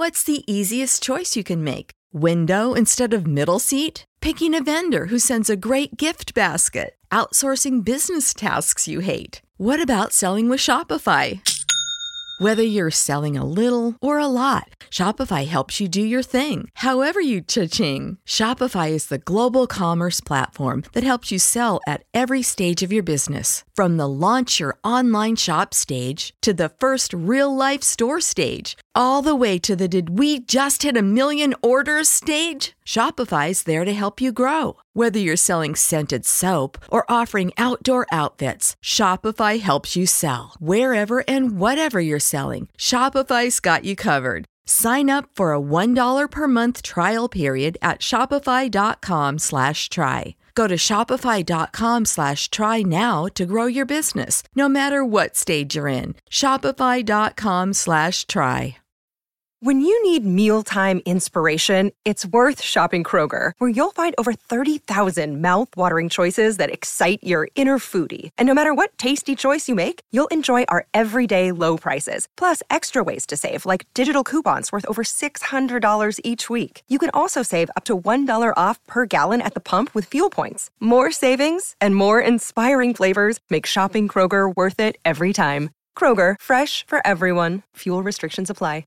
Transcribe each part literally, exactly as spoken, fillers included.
What's the easiest choice you can make? Window instead of middle seat? Picking a vendor who sends a great gift basket? Outsourcing business tasks you hate? What about selling with Shopify? Whether you're selling a little or a lot, Shopify helps you do your thing, however you cha-ching. Shopify is the global commerce platform that helps you sell at every stage of your business. From the launch your online shop stage to the first real-life store stage, all the way to the did we just hit a million orders stage. Shopify's there to help you grow. Whether you're selling scented soap or offering outdoor outfits, Shopify helps you sell. Wherever and whatever you're selling, Shopify's got you covered. Sign up for a one dollar per month trial period at shopify.com slash try. Go to shopify.com slash try now to grow your business, no matter what stage you're in. Shopify.com slash try. When you need mealtime inspiration, it's worth shopping Kroger, where you'll find over thirty thousand mouth-watering choices that excite your inner foodie. And no matter what tasty choice you make, you'll enjoy our everyday low prices, plus extra ways to save, like digital coupons worth over six hundred dollars each week. You can also save up to one dollar off per gallon at the pump with fuel points. More savings and more inspiring flavors make shopping Kroger worth it every time. Kroger, fresh for everyone. Fuel restrictions apply.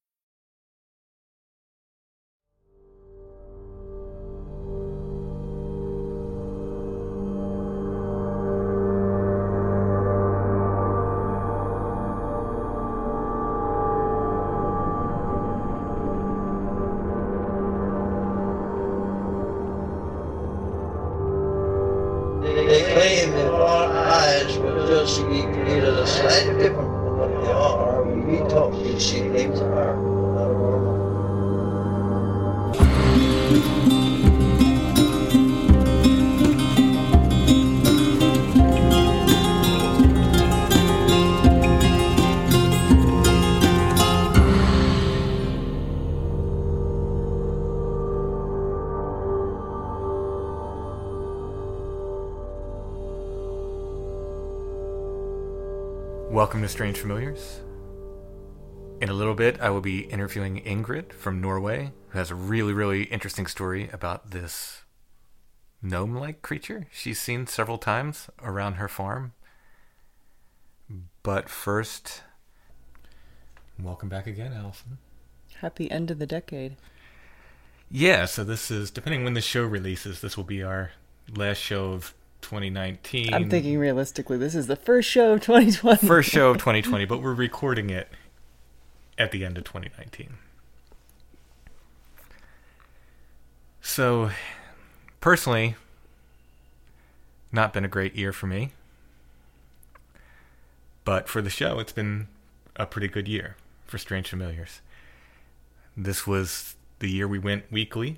They claim that our eyes will just be created a slightly different from what they are. We talk these things are not normal. Welcome to Strange Familiars. In a little bit, I will be interviewing Ingrid from Norway, who has a really, really interesting story about this gnome-like creature she's seen several times around her farm. But first, welcome back again, Allison. Happy end of the decade. Yeah, so this is, depending when the show releases, this will be our last show of twenty nineteen. I'm thinking realistically, this is the first show of twenty twenty. First show of twenty twenty, but we're recording it at the end of twenty nineteen. So, personally, not been a great year for me. But for the show, it's been a pretty good year for Strange Familiars. This was the year we went weekly.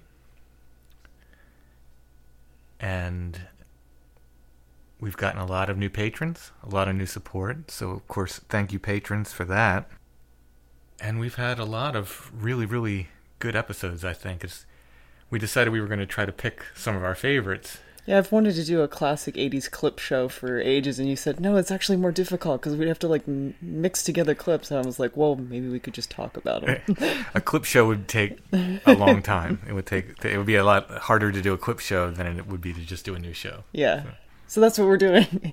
And we've gotten a lot of new patrons, a lot of new support. So, of course, thank you, patrons, for that. And we've had a lot of really, really good episodes, I think. It's, we decided we were going to try to pick some of our favorites. Yeah, I've wanted to do a classic eighties clip show for ages, and you said, no, it's actually more difficult because we'd have to, like, m- mix together clips. And I was like, well, maybe we could just talk about them. A clip show would take a long time. It would take. It would be a lot harder to do a clip show than it would be to just do a new show. Yeah. So. So that's what we're doing.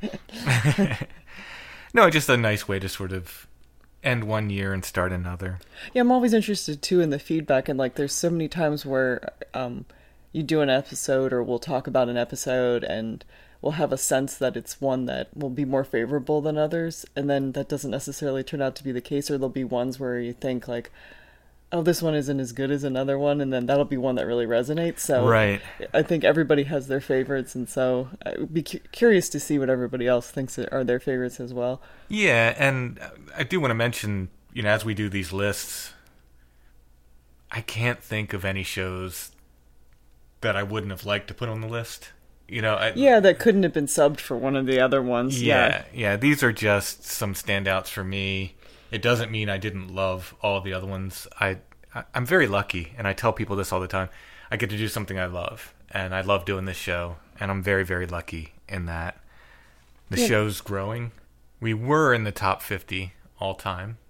No, just a nice way to sort of end one year and start another. Yeah, I'm always interested, too, in the feedback. And, like, there's so many times where um, you do an episode or we'll talk about an episode and we'll have a sense that it's one that will be more favorable than others. And then that doesn't necessarily turn out to be the case. Or there'll be ones where you think, like, oh, this one isn't as good as another one, and then that'll be one that really resonates. So right. I think everybody has their favorites, and so I'd be cu- curious to see what everybody else thinks are their favorites as well. Yeah, and I do want to mention, you know, as we do these lists, I can't think of any shows that I wouldn't have liked to put on the list. You know, I, yeah, that couldn't have been subbed for one of the other ones. Yeah, yeah, yeah, these are just some standouts for me. It doesn't mean I didn't love all the other ones. I, I, I'm very lucky, and I tell people this all the time. I get to do something I love, and I love doing this show, and I'm very, very lucky in that. The yeah. show's growing. We were in the top fifty all time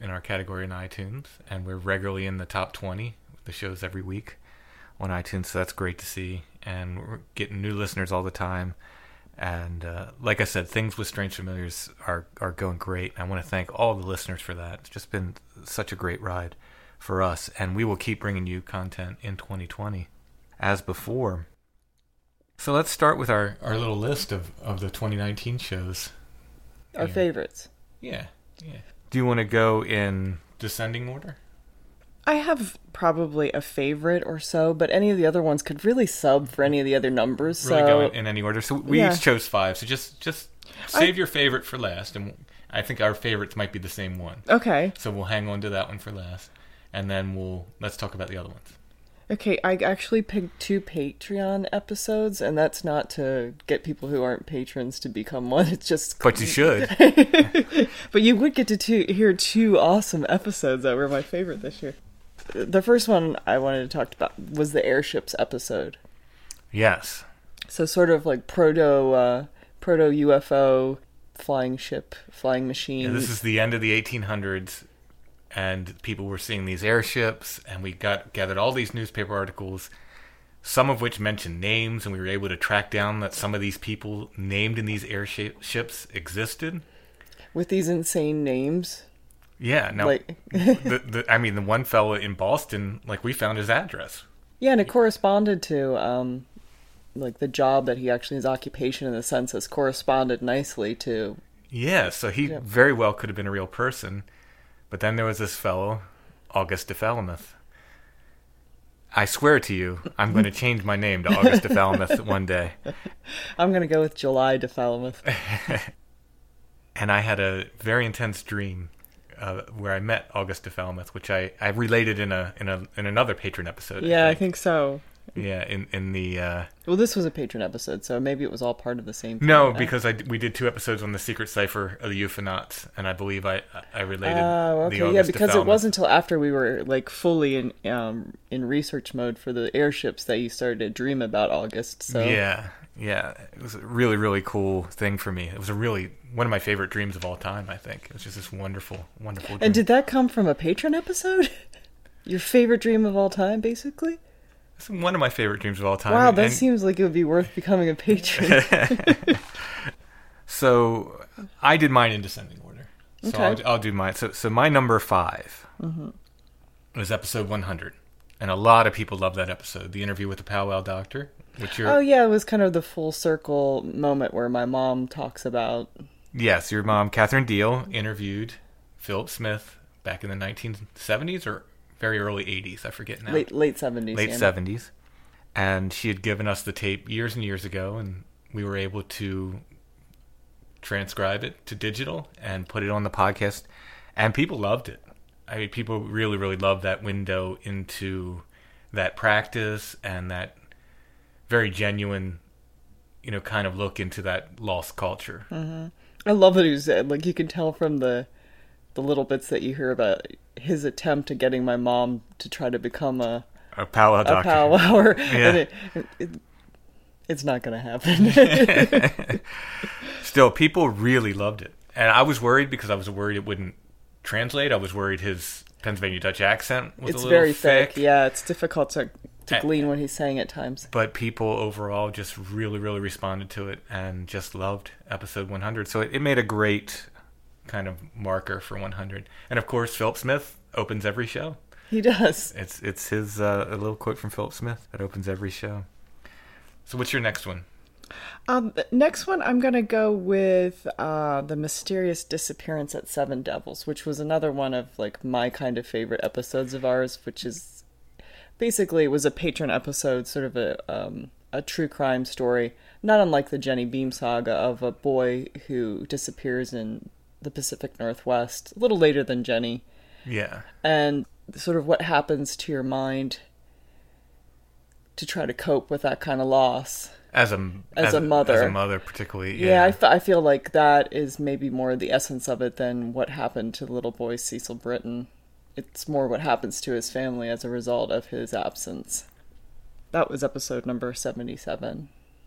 in our category in iTunes, and we're regularly in the top twenty with the shows every week on iTunes, so that's great to see. And we're getting new listeners all the time. And uh, like I said, things with Strange Familiars are, are going great. I want to thank all the listeners for that. It's just been such a great ride for us, and we will keep bringing you content in twenty twenty as before. So let's start with our, our little list of, of the twenty nineteen shows. Our yeah. favorites. Yeah, yeah. Do you want to go in descending order? I have probably a favorite or so, but any of the other ones could really sub for any of the other numbers. Really so... go in, in any order. So we yeah. each chose five, so just, just save I... your favorite for last, and I think our favorites might be the same one. Okay. So we'll hang on to that one for last, and then we'll let's talk about the other ones. Okay, I actually picked two Patreon episodes, and that's not to get people who aren't patrons to become one. It's just... But you should. But you would get to two, hear two awesome episodes that were my favorite this year. The first one I wanted to talk about was the airships episode. Yes. So sort of like proto, uh, proto U F O, flying ship, flying machine. Yeah, this is the end of the eighteen hundreds. And people were seeing these airships, and we got gathered all these newspaper articles, some of which mentioned names, and we were able to track down that some of these people named in these airships existed. With these insane names? Yeah. Now, like... the, the, I mean, the one fellow in Boston, like, we found his address. Yeah, and it corresponded to, um, like, the job that he actually, his occupation in the census corresponded nicely to... Yeah, so he yeah. very well could have been a real person. But then there was this fellow, August de Falmouth. I swear to you, I'm going to change my name to August de Falmouth one day. I'm going to go with July de Falmouth. And I had a very intense dream uh, where I met August de Falmouth, which I, I related in a in a in another patron episode. Yeah, I think, I think so. Yeah, in in the. Uh, well, this was a patron episode, so maybe it was all part of the same thing. No, because I, we did two episodes on the secret cipher of the Euphonauts, and I believe I I related. Oh, okay, the August yeah, because de it wasn't until after we were like fully in um in research mode for the airships that you started to dream about August. So yeah, yeah, it was a really really cool thing for me. It was a really one of my favorite dreams of all time. I think it was just this wonderful, wonderful dream. And did that come from a patron episode? Your favorite dream of all time, basically? It's one of my favorite dreams of all time. Wow, that and, seems like it would be worth becoming a patron. So I did mine in descending order. So okay. I'll, I'll do mine. So, so my number five mm-hmm. was episode one hundred. And a lot of people love that episode, the interview with the powwow doctor. Which you're, oh, yeah, it was kind of the full circle moment where my mom talks about... Yes, your mom, Catherine Deal, interviewed Philip Smith back in the nineteen seventies or very early eighties, I forget now. Late late seventies. Late yeah. seventies. And she had given us the tape years and years ago, and we were able to transcribe it to digital and put it on the podcast. And people loved it. I mean, people really, really loved that window into that practice and that very genuine, you know, kind of look into that lost culture. Mm-hmm. I love that he said, like, you can tell from the the little bits that you hear about his attempt at getting my mom to try to become a a powwow doctor. A powwower. Yeah. And it, it, it's not going to happen. Still, people really loved it. And I was worried because I was worried it wouldn't translate. I was worried his Pennsylvania Dutch accent was it's a little very thick. thick. Yeah, it's difficult to, to glean what he's saying at times. But people overall just really, really responded to it and just loved episode one hundred. So it, it made a great kind of marker for one hundred. And of course, Philip Smith opens every show. He does. It's it's his uh, a little quote from Philip Smith that opens every show. So what's your next one? Um, next one, I'm going to go with uh, The Mysterious Disappearance at Seven Devils, which was another one of like my kind of favorite episodes of ours, which is basically it was a patron episode, sort of a um, a true crime story, not unlike the Jenny Beam saga of a boy who disappears in the Pacific Northwest, a little later than Jenny. Yeah. And sort of what happens to your mind to try to cope with that kind of loss. As a as, as a mother, as a mother particularly, yeah. Yeah, I, f- I feel like that is maybe more the essence of it than what happened to the little boy Cecil Britton. It's more what happens to his family as a result of his absence. That was episode number seventy-seven.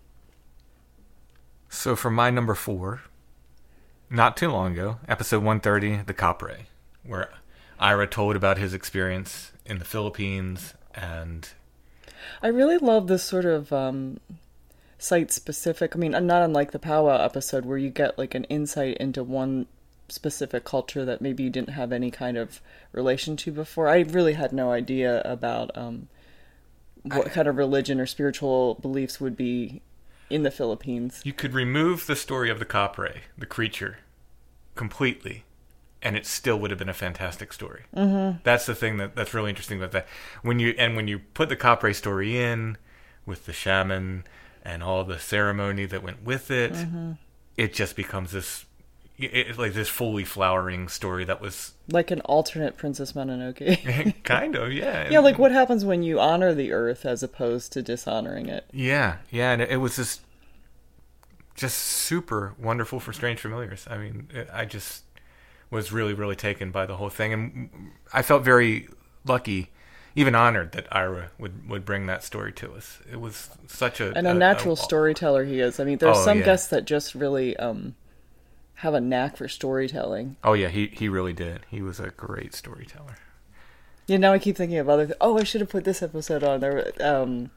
So for my number four, not too long ago, episode one thirty, The Copray, where Ira told about his experience in the Philippines, and I really love this sort of um, site-specific, I mean, not unlike the powwow episode where you get like an insight into one specific culture that maybe you didn't have any kind of relation to before. I really had no idea about um, what I, kind of religion or spiritual beliefs would be in the Philippines. You could remove the story of the Kapre, the creature, completely, and it still would have been a fantastic story. Mm-hmm. That's the thing that, that's really interesting about that. When you and when you put the Kapre story in with the shaman and all the ceremony that went with it, mm-hmm. it just becomes this it, like this fully flowering story that was like an alternate Princess Mononoke. Kind of, yeah. Yeah, like what happens when you honor the earth as opposed to dishonoring it. Yeah, yeah, and it, it was just just super wonderful for Strange Familiars. I mean, it, I just was really, really taken by the whole thing, and I felt very lucky, even honored that Ira would, would bring that story to us. It was such a and a, a natural a, storyteller he is. I mean, there's oh, some yeah. guests that just really um, have a knack for storytelling. Oh yeah, he he really did. He was a great storyteller. Yeah, now I keep thinking of other. Th- oh, I should have put this episode on there. Um,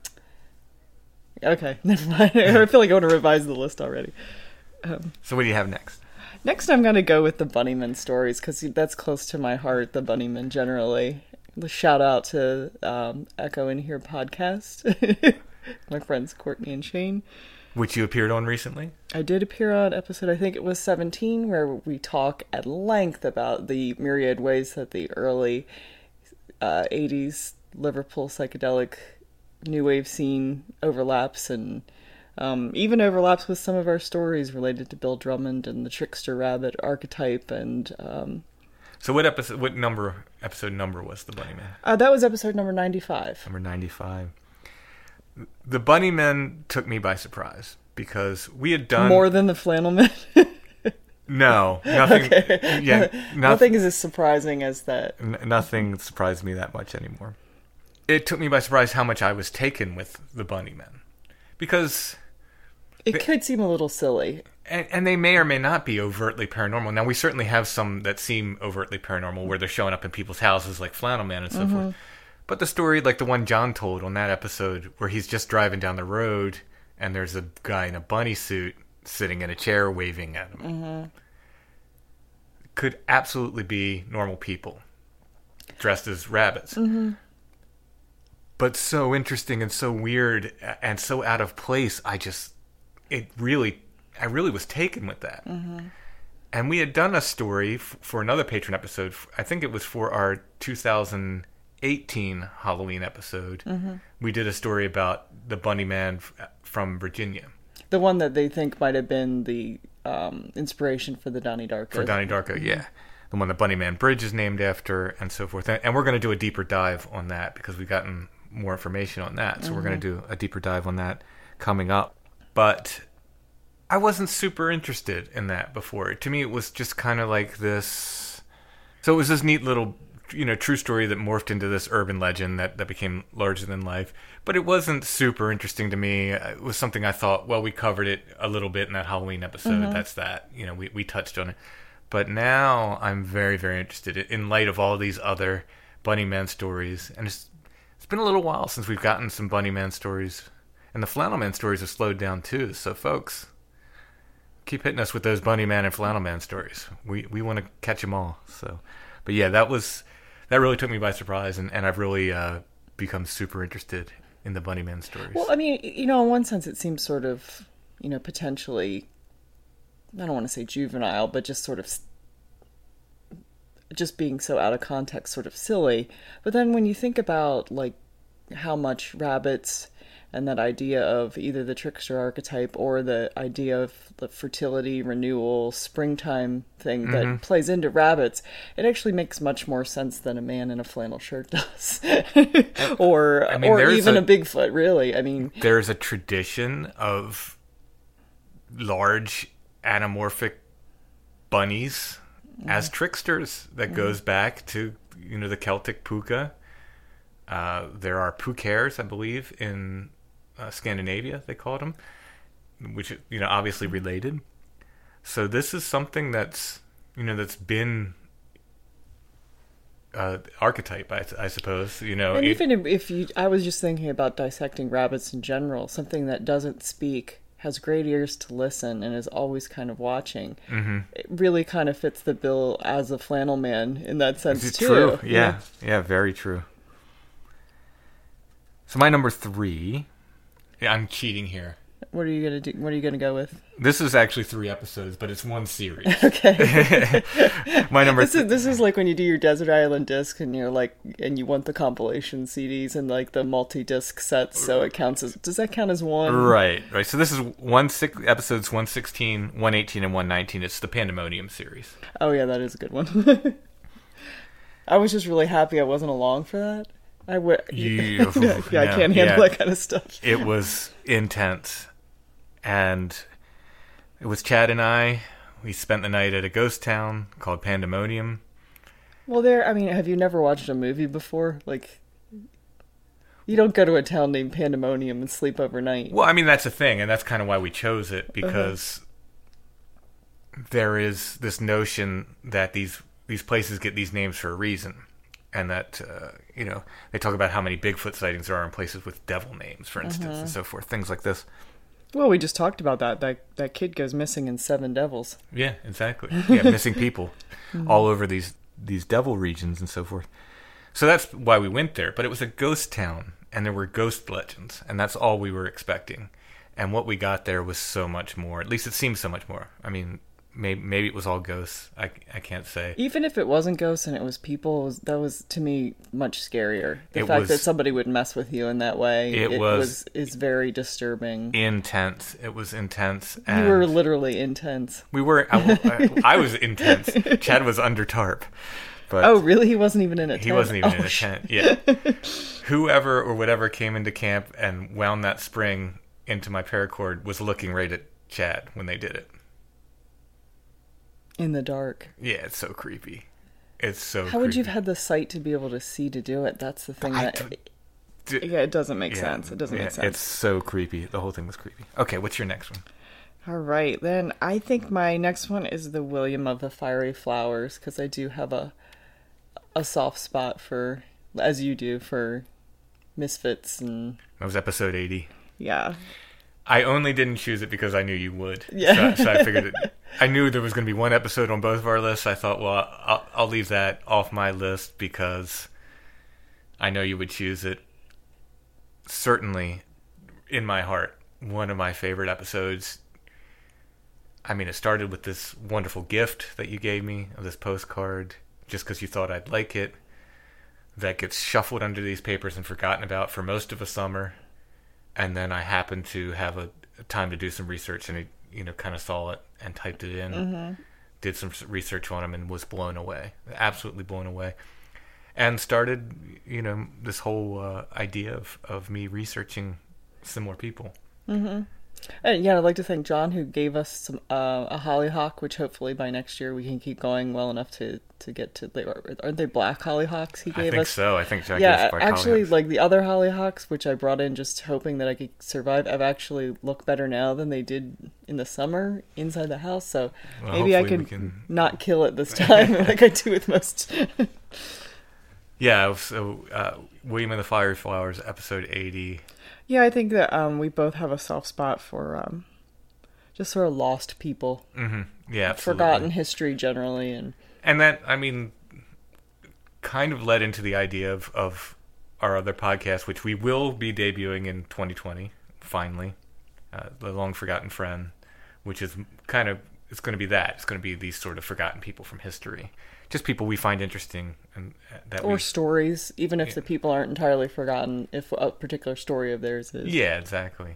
okay, never mind. I feel like I want to revise the list already. Um, so what do you have next? Next, I'm going to go with the Bunnymen stories because that's close to my heart. The Bunnymen generally. Shout out to um, Echo in Here podcast. My friends Courtney and Shane. Which you appeared on recently? I did appear on episode, I think it was seventeen, where we talk at length about the myriad ways that the early uh, eighties Liverpool psychedelic new wave scene overlaps and um, even overlaps with some of our stories related to Bill Drummond and the trickster rabbit archetype. And um, so, what episode? What number? Episode number was the Bunnymen? Uh, that was episode number ninety-five. Number ninety-five. The Bunnymen took me by surprise because we had done more than the Flannelmen. No, nothing. Okay. Yeah, nothing, nothing is as surprising as that. N- nothing surprised me that much anymore. It took me by surprise how much I was taken with the Bunnymen, because it they, could seem a little silly, and, and they may or may not be overtly paranormal. Now we certainly have some that seem overtly paranormal, where they're showing up in people's houses, like Flannelman and so mm-hmm. forth. But the story, like the one John told on that episode, where he's just driving down the road and there's a guy in a bunny suit sitting in a chair waving at him, mm-hmm. could absolutely be normal people dressed as rabbits. Mm-hmm. But so interesting and so weird and so out of place. I just, it really, I really was taken with that. Mm-hmm. And we had done a story f- for another patron episode. I think it was for our two thousand eighteen Halloween episode. Mm-hmm. We did a story about the Bunnyman f- from Virginia. The one that they think might have been the um, inspiration for the Donnie Darko. For Donnie Darko, mm-hmm. yeah. The one the Bunnyman Bridge is named after, and so forth. And we're going to do a deeper dive on that because we've gotten more information on that. So mm-hmm. we're going to do a deeper dive on that coming up. But I wasn't super interested in that before. To me, it was just kind of like this. So it was this neat little, you know, true story that morphed into this urban legend that, that became larger than life. But it wasn't super interesting to me. It was something I thought, well, we covered it a little bit in that Halloween episode. Mm-hmm. That's that. You know, we, we touched on it. But now I'm very, very interested in light of all these other Bunnyman stories. And it's it's been a little while since we've gotten some Bunnyman stories. And the Flannelman stories have slowed down too. So folks, keep hitting us with those Bunnyman and Flannelman stories. We we want to catch them all. So, but yeah, that was that really took me by surprise, and, and I've really uh, become super interested in the Bunnyman stories. Well, I mean, you know, in one sense, it seems sort of, you know, potentially, I don't want to say juvenile, but just sort of, just being so out of context, sort of silly. But then when you think about, like, how much rabbits and that idea of either the trickster archetype or the idea of the fertility, renewal, springtime thing mm-hmm. that plays into rabbits, it actually makes much more sense than a man in a flannel shirt does. or I mean, or even a, a Bigfoot, really. I mean, there's a tradition of large anamorphic bunnies mm-hmm. as tricksters that mm-hmm. goes back to, you know, the Celtic puka. Uh, there are pucares, I believe, in Uh, Scandinavia, they called them, which, you know, obviously related. So this is something that's, you know, that's been uh, archetype, I, I suppose. You know, And it- even if, if you, I was just thinking about dissecting rabbits in general, something that doesn't speak, has great ears to listen, and is always kind of watching. Mm-hmm. It really kind of fits the bill as a flannel man in that sense Is it too. true? Yeah. yeah, very true. So my number three, yeah, I'm cheating here. What are you gonna do? What are you gonna go with? This is actually three episodes, but it's one series. Okay. My number This is this is like when you do your Desert Island disc and you're like, and you want the compilation C Ds and like the multi-disc sets, so it counts as. Does that count as one? Right, right. So this is one six episodes one sixteen, one eighteen, and one nineteen. It's the Pandemonium series. Oh yeah, that is a good one. I was just really happy I wasn't along for that. I would. You- yeah, I no, can't handle yeah. that kind of stuff. It was intense, and it was Chad and I. We spent the night at a ghost town called Pandemonium. Well, there. I mean, have you never watched a movie before? Like, you don't go to a town named Pandemonium and sleep overnight. Well, I mean, that's the thing, and that's kind of why we chose it, because there is this notion that these these places get these names for a reason, and that, uh, you know, they talk about how many Bigfoot sightings there are in places with devil names, for instance, and so forth, things like this. Well, we just talked about that. That that kid goes missing in Seven Devils. Yeah, exactly. Yeah, missing people all over these these devil regions and so forth. So that's why we went there. But it was a ghost town, and there were ghost legends, and that's all we were expecting. And what we got there was so much more. At least it seemed so much more. I mean, maybe maybe it was all ghosts. I, I can't say. Even if it wasn't ghosts and it was people, it was, that was to me much scarier. The It fact was- that somebody would mess with you in that way, It was- is very disturbing. Intense. It was intense. You And were literally intense. we were. I, I, I was intense. Chad was under tarp. But Oh, really? He wasn't even in a tent? He wasn't even Oh, in a sh- tent. Yeah. Whoever or whatever came into camp and wound that spring into my paracord was looking right at Chad when they did it. In the dark. Yeah, it's so creepy. It's so How would you have creepy. had the sight to be able to see to do it? That's the thing I that... don't- D- Yeah, it doesn't make yeah, sense. It doesn't yeah, make sense. It's so creepy. The whole thing was creepy. Okay, what's your next one? All right, then I think my next one is the William of the Fiery Flowers, because I do have a a soft spot for, as you do, for misfits and That was episode eighty. yeah. I only didn't choose it because I knew you would. Yeah. So, so I figured it. I knew there was going to be one episode on both of our lists. I thought, well, I'll, I'll leave that off my list because I know you would choose it. Certainly, in my heart, one of my favorite episodes. I mean, it started with this wonderful gift that you gave me of this postcard just because you thought I'd like it. That gets shuffled under these papers and forgotten about for most of a summer. And then I happened to have a, a time to do some research, and I, you know, kind of saw it and typed it in, mm-hmm. did some s- research on him, and was blown away, absolutely blown away, and started, you know, this whole uh, idea of, of me researching similar people. And yeah, I'd like to thank John, who gave us some uh, a hollyhock, which hopefully by next year we can keep going well enough to, to get to. They, aren't they black hollyhocks he I gave think us? so. I think Jack Yeah, is by actually, Hollyhocks. like the other hollyhocks, which I brought in just hoping that I could survive, have actually looked better now than they did in the summer inside the house. So Well, maybe I hopefully we could can- not kill it this time, like I do with most. Yeah, so uh, William and the Fire Flowers, episode eighty. Yeah, I think that um, we both have a soft spot for um, just sort of lost people, Mm-hmm. Yeah, absolutely. forgotten history generally, and And that, I mean, kind of led into the idea of, of our other podcast, which we will be debuting in twenty twenty, finally. Uh, The Long Forgotten Friend, which is kind of, it's going to be that. It's going to be these sort of forgotten people from history. Just people we find interesting. and uh, that or we, stories, even if the people aren't entirely forgotten, if a particular story of theirs is. Yeah, exactly.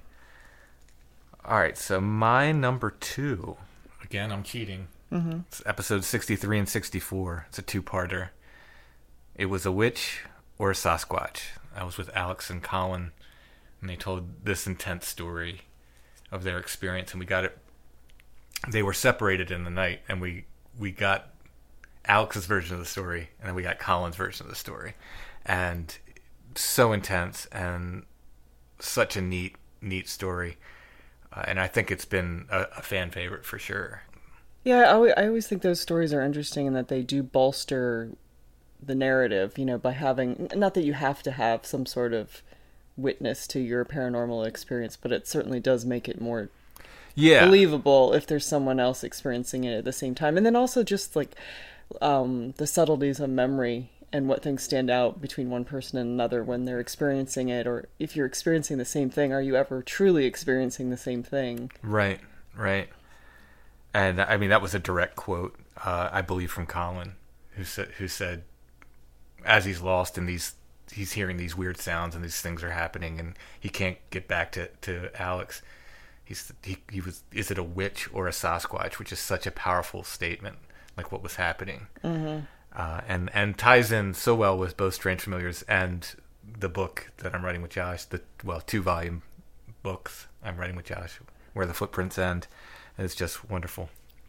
All right, so my number two. Again, I'm cheating. Mm-hmm. It's episode sixty-three and sixty-four. It's a two-parter. It was a witch or a Sasquatch. I was with Alex and Colin, and they told this intense story of their experience, and we got it. They were separated in the night, and we we got Alex's version of the story, and then we got Colin's version of the story, and so intense and such a neat neat story. Uh, and I think it's been a, a fan favorite for sure. Yeah, I always, I always think those stories are interesting in that they do bolster the narrative, you know, by having, not that you have to have some sort of witness to your paranormal experience, but it certainly does make it more yeah. believable if there's someone else experiencing it at the same time. And then also just like um, the subtleties of memory and what things stand out between one person and another when they're experiencing it, or if you're experiencing the same thing, are you ever truly experiencing the same thing? Right, right. And I mean, that was a direct quote, uh, I believe, from Colin, who said, who said, as he's lost in these, he's hearing these weird sounds and these things are happening, and he can't get back to, to Alex. He's he, he was, is it a witch or a Sasquatch? Which is such a powerful statement, like what was happening, mm-hmm. uh, and and ties in so well with both Strange Familiars and the book that I'm writing with Josh. The well, two volume books I'm writing with Josh, Where the Footprints End. It's just wonderful.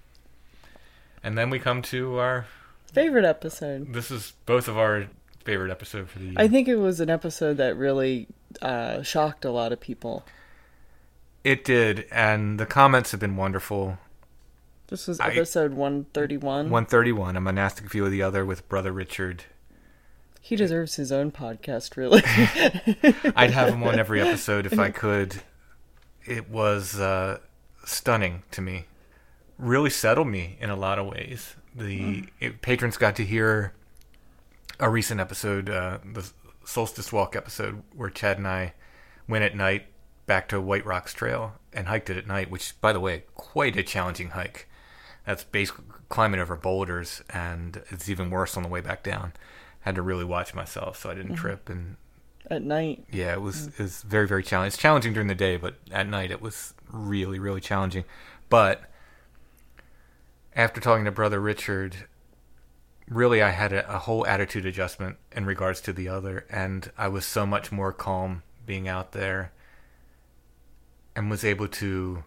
And then we come to our favorite episode. This is both of our favorite episode for the year. I think it was an episode that really uh, shocked a lot of people. It did, and the comments have been wonderful. This was episode I, one thirty-one. one thirty-one, A Monastic View of the Other with Brother Richard. He deserves his own podcast, really. I'd have him on every episode if I could. It was uh, stunning to me. Really settled me in a lot of ways. The mm. it, patrons got to hear a recent episode, uh, the Solstice Walk episode, where Chad and I went at night back to White Rocks Trail and hiked it at night, which, by the way, quite a challenging hike. That's basically climbing over boulders, and it's even worse on the way back down. Had to really watch myself so I didn't mm-hmm. trip. And at night? Yeah, it was, mm. it was very, very challenging. It's challenging during the day, but at night it was really, really challenging. But after talking to Brother Richard, really I had a, a whole attitude adjustment in regards to the other, and I was so much more calm being out there and was able to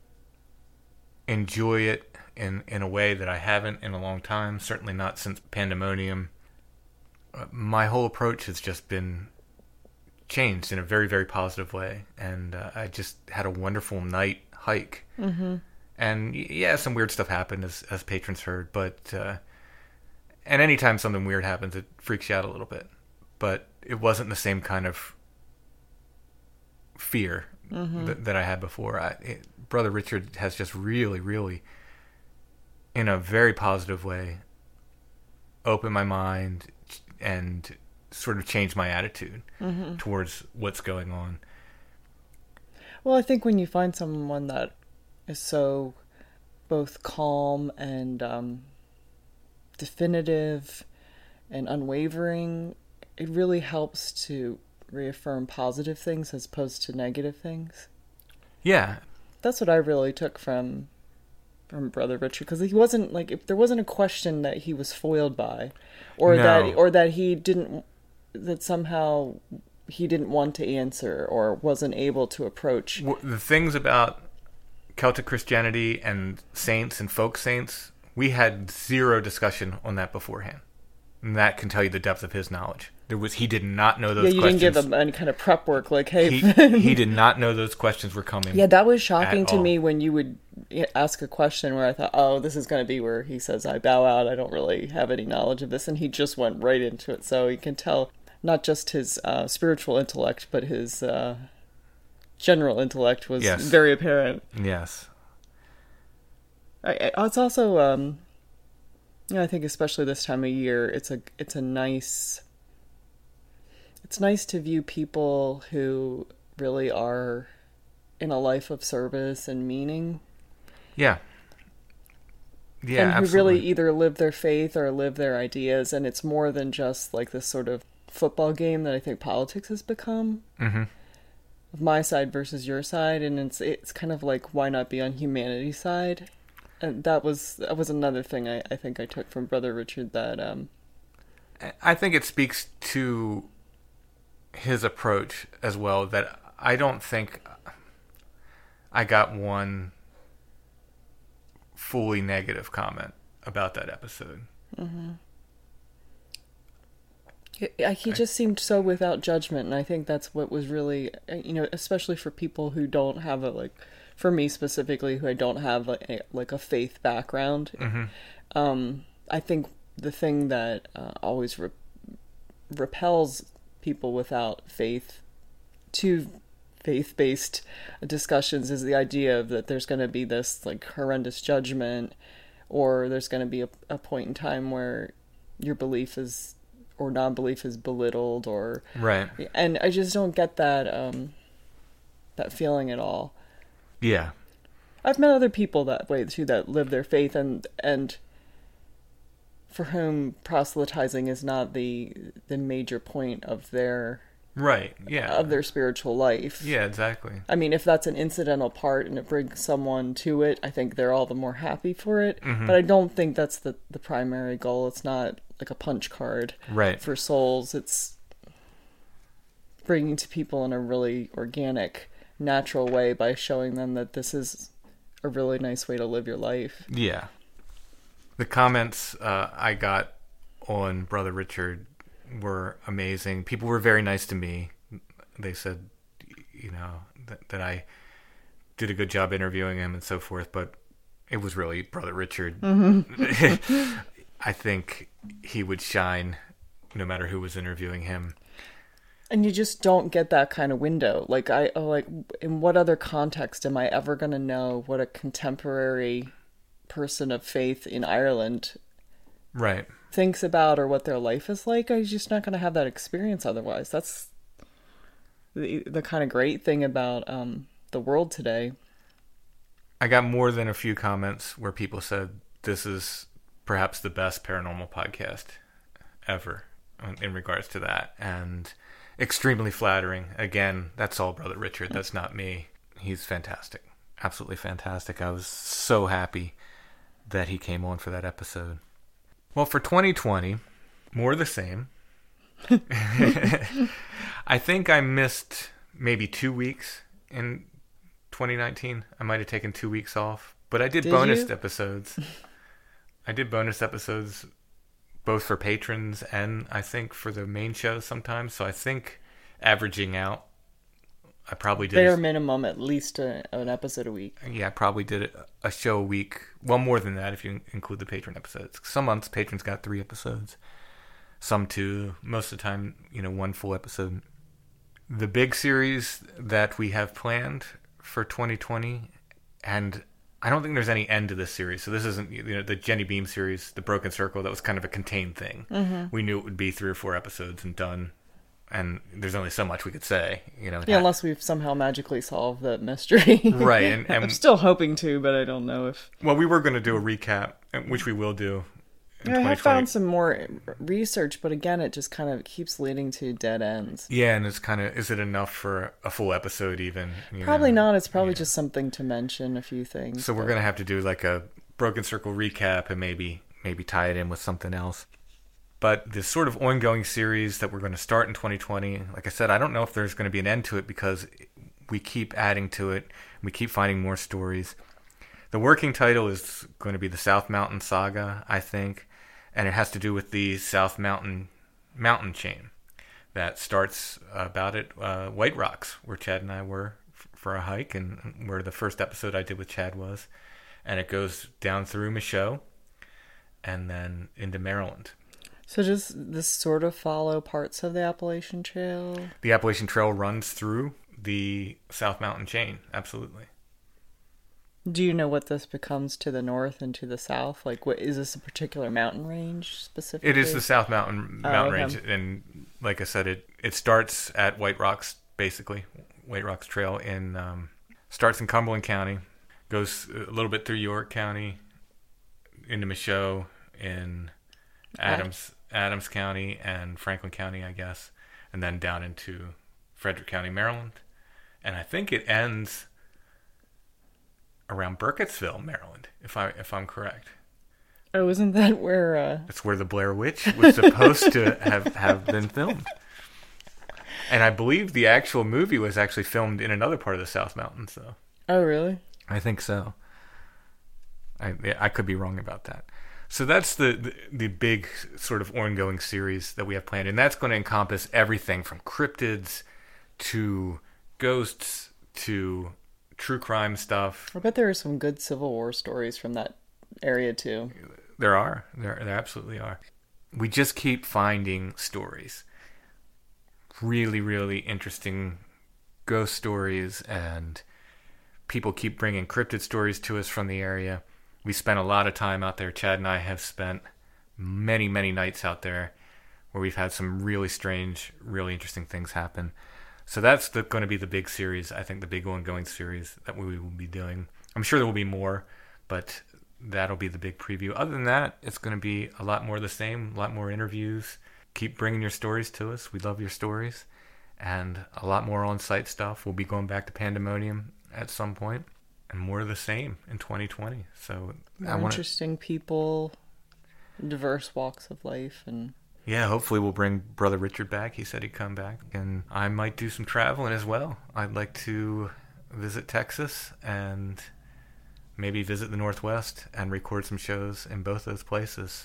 enjoy it in, in a way that I haven't in a long time, certainly not since Pandemonium. My whole approach has just been changed in a very, very positive way, and uh, I just had a wonderful night hike. Mm-hmm. And yeah, some weird stuff happened, as as patrons heard, but uh, and anytime something weird happens, it freaks you out a little bit. But it wasn't the same kind of fear mm-hmm. th- that I had before. I, it, Brother Richard has just really, really, in a very positive way, opened my mind and sort of changed my attitude mm-hmm. towards what's going on. Well, I think when you find someone that is so both calm and um, definitive and unwavering, it really helps to reaffirm positive things as opposed to negative things. Yeah. That's what I really took from from Brother Richard, because he wasn't like, if there wasn't a question that he was foiled by, or no. that or that he didn't, that somehow he didn't want to answer or wasn't able to approach. The things about Celtic Christianity and saints and folk saints, we had zero discussion on that beforehand. And that can tell you the depth of his knowledge. There was He did not know those questions. Yeah, you questions. didn't give him any kind of prep work, like, hey... He, he did not know those questions were coming. Yeah, that was shocking to all. me when you would ask a question where I thought, oh, this is going to be where he says, I bow out, I don't really have any knowledge of this, and he just went right into it. So you can tell not just his uh, spiritual intellect, but his uh, general intellect was yes. very apparent. Yes. I, I, it's also... Um, You know, I think especially this time of year, it's a it's a nice it's nice to view people who really are in a life of service and meaning. Yeah. Yeah, and who absolutely. really either live their faith or live their ideas, and it's more than just like this sort of football game that I think politics has become. Mm-hmm. Of my side versus your side, and it's it's kind of like, why not be on humanity's side? And that was that was another thing I, I think I took from Brother Richard, that um I think it speaks to his approach as well, that I don't think I got one fully negative comment about that episode. Mm-hmm. He, he just seemed so without judgment, and I think that's what was really, you know, especially for people who don't have a, like, for me specifically, who I don't have like a, like a faith background, mm-hmm. um, I think the thing that uh, always re- repels people without faith to faith-based discussions is the idea of that there's going to be this like horrendous judgment, or there's going to be a, a point in time where your belief is or non-belief is belittled, or right. And I just don't get that um, that feeling at all. Yeah, I've met other people that way too that live their faith and and for whom proselytizing is not the the major point of their right. Yeah, of their spiritual life. Yeah, exactly. I mean, if that's an incidental part and it brings someone to it, I think they're all the more happy for it. Mm-hmm. But I don't think that's the the primary goal. It's not like a punch card right. for souls. It's bringing to people in a really organic, natural way by showing them that this is a really nice way to live your life. Yeah. The comments uh, I got on Brother Richard were amazing. People were very nice to me. They said, you know, that, that I did a good job interviewing him and so forth, but it was really Brother Richard. Mm-hmm. I think he would shine no matter who was interviewing him. And you just don't get that kind of window. Like, I like, in what other context am I ever going to know what a contemporary person of faith in Ireland right. thinks about or what their life is like? I'm just not going to have that experience otherwise. That's the the kind of great thing about um, the world today. I got more than a few comments where people said this is perhaps the best paranormal podcast ever in regards to that, and extremely flattering. Again, that's all Brother Richard. That's not me. He's fantastic. Absolutely fantastic. I was so happy that he came on for that episode. Well, for twenty twenty, more of the same. I think I missed maybe two weeks in twenty nineteen. I might have taken two weeks off, but I did, did bonus you? episodes. I did bonus episodes both for patrons and I think for the main show sometimes. So I think averaging out, I probably did bare minimum at least a, an episode a week. Yeah, I probably did a show a week. Well, more than that if you include the patron episodes. Some months patrons got three episodes, some two. Most of the time, you know, one full episode. The big series that we have planned for twenty twenty, and I don't think there's any end to this series. So this isn't, you know, the Jenny Beam series, The Broken Circle. That was kind of a contained thing. Mm-hmm. We knew it would be three or four episodes and done. And there's only so much we could say, you know. Yeah, unless we've somehow magically solved that mystery. Right. And, and I'm still hoping to, but I don't know if... Well, we were going to do a recap, which we will do in I have found some more research, but again, it just kind of keeps leading to dead ends. Yeah, and it's kind of, is it enough for a full episode even? You probably know? not. It's probably yeah. just something to mention, a few things. So but... we're going to have to do like a Broken Circle recap and maybe maybe tie it in with something else. But this sort of ongoing series that we're going to start in twenty twenty, like I said, I don't know if there's going to be an end to it because we keep adding to it. We keep finding more stories. The working title is going to be the South Mountain Saga, I think, and it has to do with the South Mountain mountain chain that starts about at uh, White Rocks, where Chad and I were f- for a hike, and where the first episode I did with Chad was. And it goes down through Michoud and then into Maryland. So does this sort of follow parts of the Appalachian Trail? The Appalachian Trail runs through the South Mountain chain, absolutely. Do you know what this becomes to the north and to the south? Like, what is this a particular mountain range specifically? It is the South Mountain mountain oh, okay. range, and like I said, it it starts at White Rocks, basically White Rocks Trail in um, starts in Cumberland County, goes a little bit through York County, into Michoud, in Adams. Adams County and Franklin County, I guess, and then down into Frederick County, Maryland. And I think it ends around Burkittsville, Maryland, if I if I'm correct. Oh, isn't that where uh... That's where the Blair Witch was supposed to have, have been filmed. And I believe the actual movie was actually filmed in another part of the South Mountains, though. Oh, really? I think so. I I could be wrong about that. So that's the, the the big sort of ongoing series that we have planned, and that's going to encompass everything from cryptids to ghosts to true crime stuff. I bet there are some good Civil War stories from that area too. There are. There, there absolutely are. We just keep finding stories. Really, really interesting ghost stories, and people keep bringing cryptid stories to us from the area. We spent a lot of time out there. Chad and I have spent many, many nights out there where we've had some really strange, really interesting things happen. So that's the, going to be the big series, I think the big ongoing series that we will be doing. I'm sure there will be more, but that'll be the big preview. Other than that, it's going to be a lot more of the same, a lot more interviews. Keep bringing your stories to us. We love your stories. And a lot more on-site stuff. We'll be going back to Pandemonium at some point. And more of the same in twenty twenty. So more I wanna... interesting people, diverse walks of life, and yeah, hopefully we'll bring Brother Richard back. He said he'd come back. And I might do some traveling as well. I'd like to visit Texas and maybe visit the Northwest and record some shows in both those places.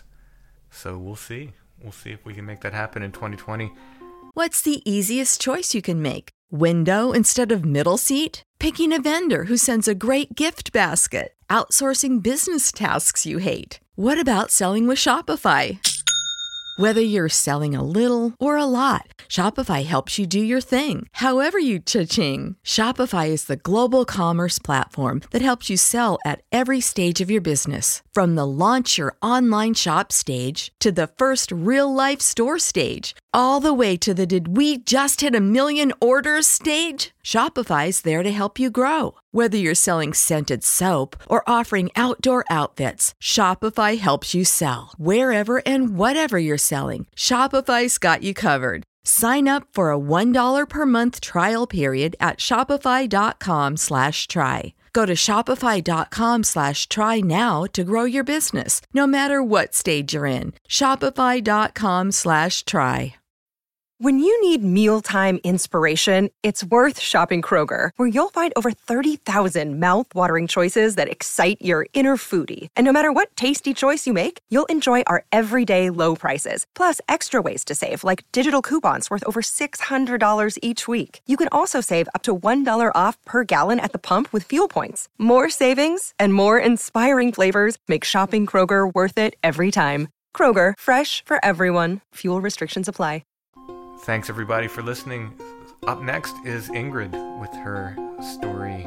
So we'll see. We'll see if we can make that happen in twenty twenty. What's the easiest choice you can make? Window instead of middle seat? Picking a vendor who sends a great gift basket? Outsourcing business tasks you hate? What about selling with Shopify? Whether you're selling a little or a lot, Shopify helps you do your thing, however you cha-ching. Shopify is the global commerce platform that helps you sell at every stage of your business. From the launch your online shop stage to the first real-life store stage, all the way to the did we just hit a million orders stage. Shopify's there to help you grow. Whether you're selling scented soap or offering outdoor outfits, Shopify helps you sell. Wherever and whatever you're selling, Shopify's got you covered. Sign up for a one dollar per month trial period at shopify.com slash try. Go to shopify.com slash try now to grow your business, no matter what stage you're in. Shopify.com slash try. When you need mealtime inspiration, it's worth shopping Kroger, where you'll find over thirty thousand mouth-watering choices that excite your inner foodie. And no matter what tasty choice you make, you'll enjoy our everyday low prices, plus extra ways to save, like digital coupons worth over six hundred dollars each week. You can also save up to one dollar off per gallon at the pump with fuel points. More savings and more inspiring flavors make shopping Kroger worth it every time. Kroger, fresh for everyone. Fuel restrictions apply. Thanks, everybody, for listening. Up next is Ingrid with her story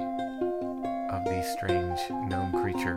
of the strange gnome creature.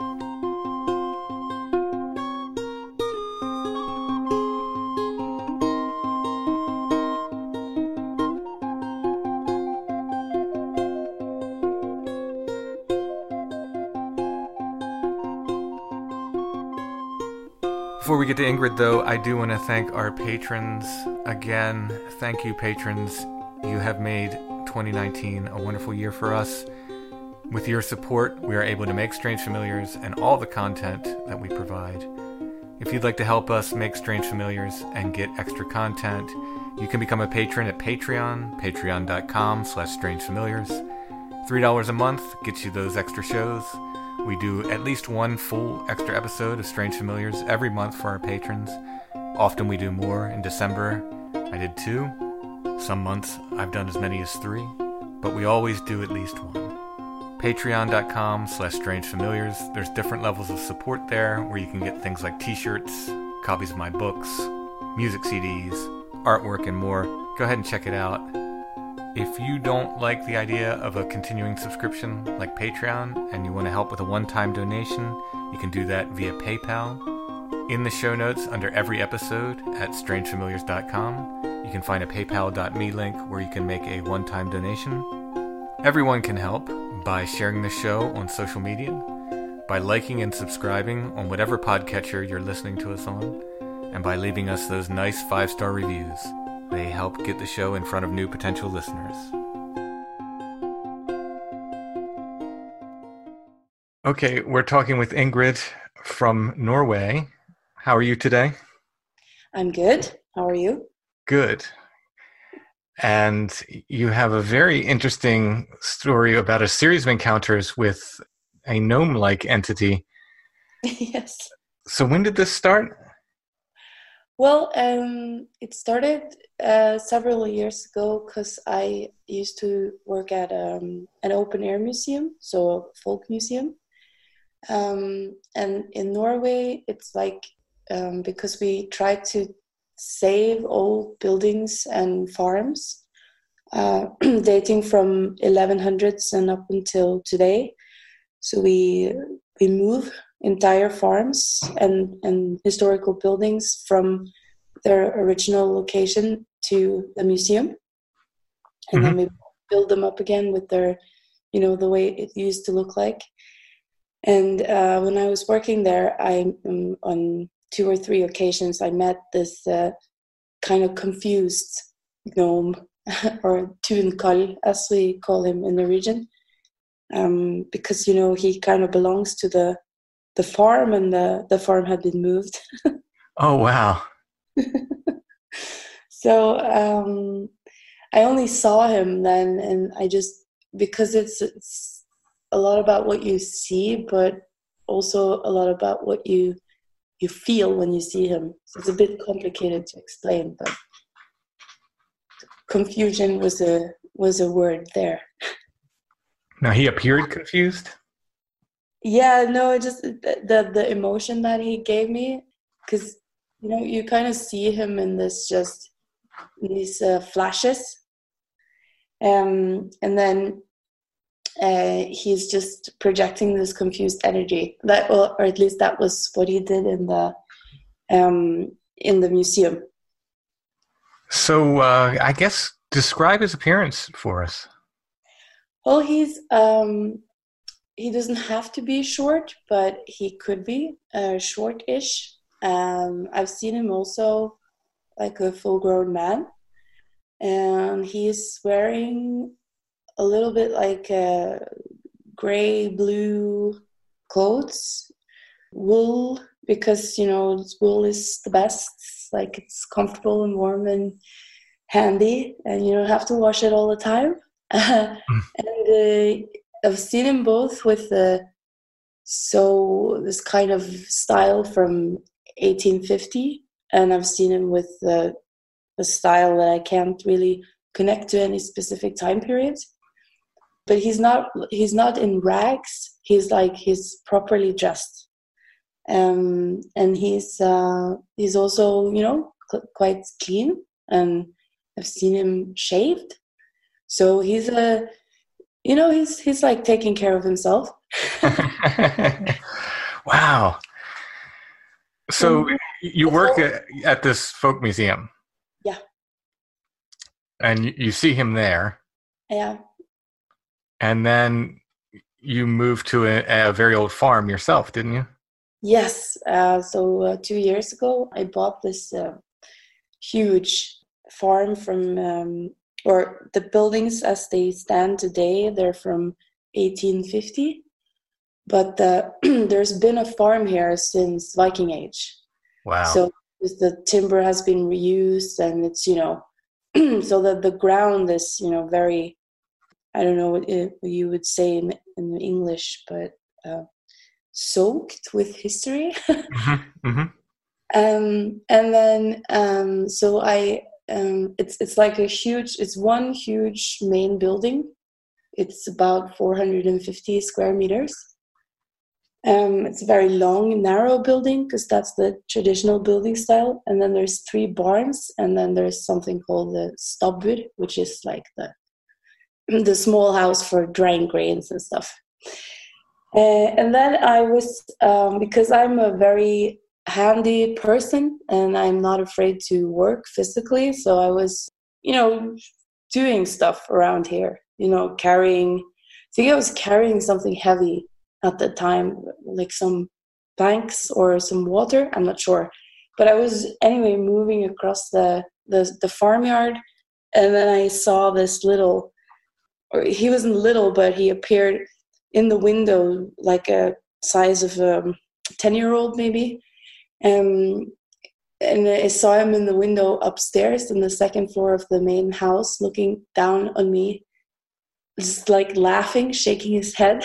Before we get to Ingrid, though, I do want to thank our patrons again. Thank you, patrons. You have made twenty nineteen a wonderful year for us. With your support, we are able to make Strange Familiars and all the content that we provide. If you'd like to help us make Strange Familiars and get extra content, you can become a patron at Patreon, patreon.com slash strangefamiliars. three dollars a month gets you those extra shows. We do at least one full extra episode of Strange Familiars every month for our patrons. Often we do more. In December, I did two. Some months I've done as many as three, but we always do at least one. Patreon.com slash Strange Familiars. There's different levels of support there where you can get things like t-shirts, copies of my books, music C Ds, artwork, and more. Go ahead and check it out. If you don't like the idea of a continuing subscription like Patreon and you want to help with a one-time donation, you can do that via PayPal. In the show notes under every episode at strange familiars dot com, you can find a paypal dot me link where you can make a one-time donation. Everyone can help by sharing the show on social media, by liking and subscribing on whatever podcatcher you're listening to us on, and by leaving us those nice five-star reviews. They help get the show in front of new potential listeners. Okay, we're talking with Ingrid from Norway. How are you today? I'm good. How are you? Good. And you have a very interesting story about a series of encounters with a gnome-like entity. Yes. So when did this start? Well, um, it started uh, several years ago because I used to work at um, an open-air museum, so a folk museum. Um, and in Norway, it's like um, because we try to save old buildings and farms uh, dating from eleven hundreds and up until today. So we we move entire farms and, and historical buildings from their original location to the museum, and Mm-hmm. then we build them up again with their, you know, the way it used to look like. And uh, when I was working there, I um, on two or three occasions I met this uh, kind of confused gnome, or Tunkal, as we call him in the region, um, because you know he kind of belongs to the the farm, and the the farm had been moved. Oh, wow. So um, I only saw him then, and I just, because it's it's a lot about what you see, but also a lot about what you you feel when you see him. So it's a bit complicated to explain, but confusion was a was a word there. Now, he appeared confused? Yeah, no, it just the the, the emotion that he gave me, because you know you kind of see him in this just in these uh, flashes, um, and then uh, he's just projecting this confused energy. That, well, or at least that was what he did in the um, in the museum. So, uh, I guess describe his appearance for us. Well, he's um, he doesn't have to be short, but he could be uh, short-ish. Um, I've seen him also like a full-grown man, and he's wearing a little bit like uh, gray-blue clothes, wool, because you know wool is the best. Like it's comfortable and warm and handy, and you don't have to wash it all the time. and uh, I've seen him both with the so this kind of style from eighteen fifty, and I've seen him with the the style that I can't really connect to any specific time period. But he's not he's not in rags. He's like he's properly dressed, um, and he's uh, he's also you know cl- quite clean, and I've seen him shaved. So he's a, you know, he's he's like taking care of himself. Wow. So Mhm. you work at, at this folk museum, Yeah, and you, you see him there, yeah, and then you moved to a, a very old farm yourself, didn't you? yes. Uh, so uh, two years ago, I bought this uh, huge farm from, um, or the buildings as they stand today, they're from eighteen fifty. But uh, there's been a farm here since Viking Age. Wow. So the timber has been reused, and it's, you know, so that the ground is, you know, very, I don't know what, it, what you would say in, in English, but uh, soaked with history. Mm-hmm. Mm-hmm. um, and then, um, so I, um, it's it's like a huge, it's one huge main building. It's about four hundred fifty square meters. Um, it's a very long, narrow building because that's the traditional building style. And then there's three barns, and then there's something called the stabbur, which is like the the small house for drying grains and stuff. Uh, and then I was, um, because I'm a very handy person and I'm not afraid to work physically, so I was, you know, doing stuff around here, you know, carrying, I think I was carrying something heavy at the time, like some planks or some water, I'm not sure. But I was anyway moving across the, the, the farmyard, and then I saw this little, or he wasn't little, but he appeared in the window like a size of a ten-year-old maybe. Um, and I saw him in the window upstairs in the second floor of the main house, looking down on me, just like laughing, shaking his head.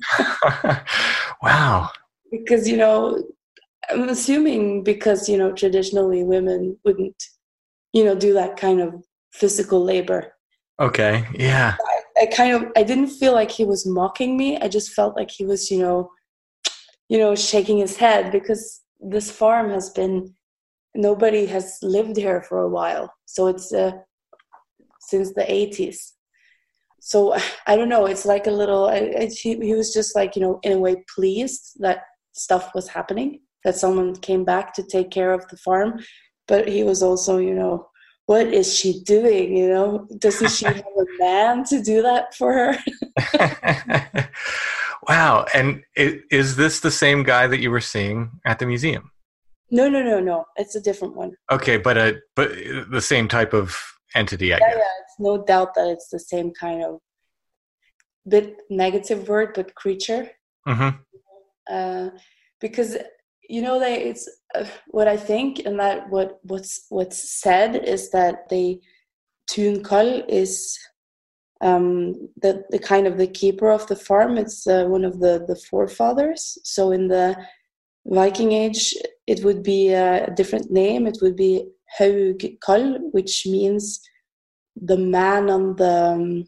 Wow. Because, you know, I'm assuming because, you know, traditionally women wouldn't, you know, do that kind of physical labor. Okay. Yeah. I, I kind of, I didn't feel like he was mocking me. I just felt like he was, you know, you know, shaking his head because this farm has been, nobody has lived here for a while. So it's uh, since the eighties. So I don't know. It's like a little, I, I, he, he was just like, you know, in a way pleased that stuff was happening, that someone came back to take care of the farm. But he was also, you know, what is she doing? You know, doesn't she have a man to do that for her? Wow. And is, is this the same guy that you were seeing at the museum? No, no, no, no. It's a different one. Okay, but a, but the same type of entity, I yeah, guess. Yeah, it's no doubt that it's the same kind of bit negative word, but creature. Mm-hmm. Uh, because you know, they it's uh, what I think, and that what what's what's said is that they Tunkal is um, the the kind of the keeper of the farm. It's uh, one of the the forefathers. So in the Viking Age, it would be a different name. It would be Haugkall, which means the man on the um,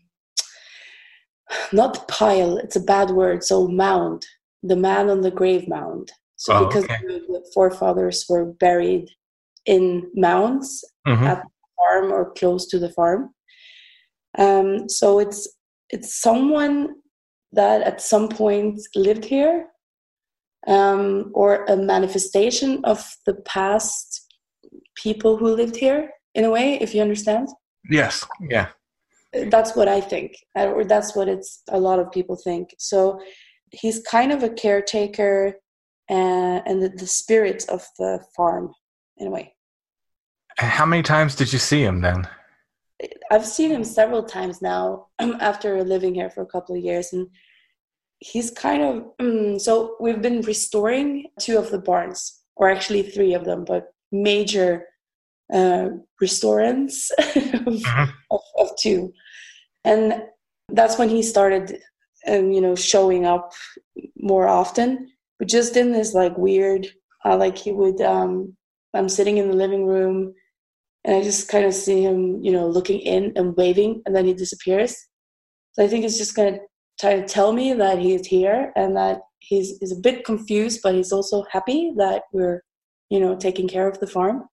not pile. It's a bad word. So mound, the man on the grave mound. So oh, because okay. the, the forefathers were buried in mounds mm-hmm. at the farm or close to the farm. Um, so it's it's someone that at some point lived here, um, or a manifestation of the past people who lived here, in a way, if you understand. Yes, yeah. That's what I think, or that's what it's a lot of people think. So he's kind of a caretaker uh, and the, the spirit of the farm, in a way. And how many times did you see him then? I've seen him several times now after living here for a couple of years, and he's kind of um, so we've been restoring two of the barns, or actually three of them, but major uh, restorants of, mm-hmm. of, of two, and that's when he started, um, you know, showing up more often, but just in this like weird, uh, like he would. Um, I'm sitting in the living room. And I just kind of see him, you know, looking in and waving, and then he disappears. So I think he's just going to try to tell me that he's here and that he's, he's a bit confused, but he's also happy that we're, you know, taking care of the farm.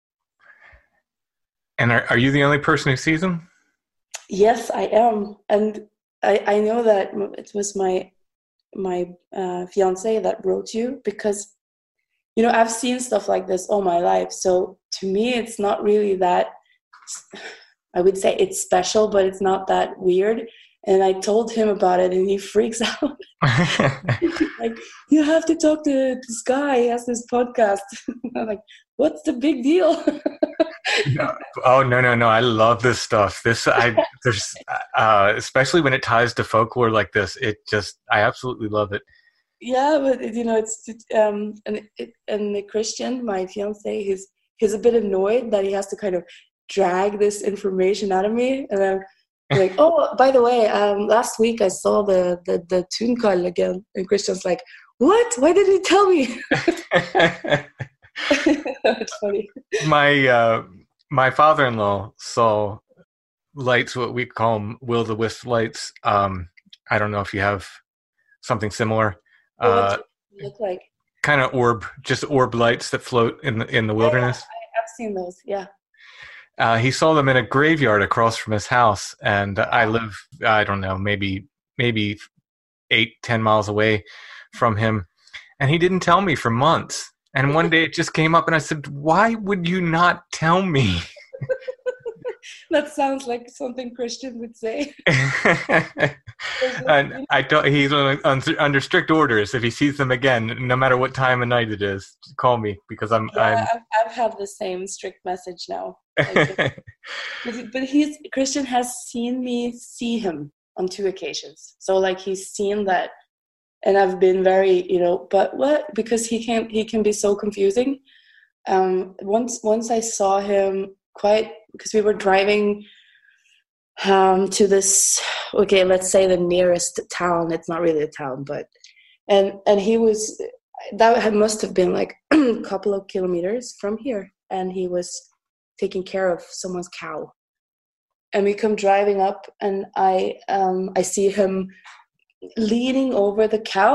And are, are you the only person who sees him? Yes, I am. And I, I know that it was my my uh, fiance that wrote you, because you know, I've seen stuff like this all my life. So to me, it's not really that, I would say it's special, but it's not that weird. And I told him about it and he freaks out. Like, you have to talk to this guy. He has this podcast. I'm like, what's the big deal? no. Oh, no, no, no. I love this stuff. This, I, there's, uh, especially when it ties to folklore like this, it just, I absolutely love it. Yeah, but you know, it's um, and it, and the Christian, my fiance, he's he's a bit annoyed that he has to kind of drag this information out of me, and I'm like, oh, by the way, um, last week I saw the the the Tunkal again, and Christian's like, what? Why didn't you tell me? It's funny. My uh, my father-in-law saw lights, what we call them will-o'-the-wisp lights. Um, I don't know if you have something similar. Well, what uh, do they look like? Kind of orb, just orb lights that float in the in the wilderness. Yeah, I, I've seen those. Yeah. Uh, he saw them in a graveyard across from his house, and I live, I don't know, maybe maybe eight, ten miles away from him, and he didn't tell me for months. And one day it just came up, and I said, "Why would you not tell me?" That sounds like something Christian would say. And I don't, he's under strict orders. If he sees them again, no matter what time of night it is, call me, because I'm. Yeah, I'm... I've, I've had the same strict message now. Like, but, but he's Christian has seen me see him on two occasions. So like he's seen that, and I've been very, you know, but what? Because he can he can be so confusing. Um, once once I saw him quite, because we were driving um, to this, okay, let's say the nearest town. It's not really a town, but, and and he was, that had, must have been like a couple of kilometers from here. And he was taking care of someone's cow. And we come driving up, and I um, I see him leaning over the cow. The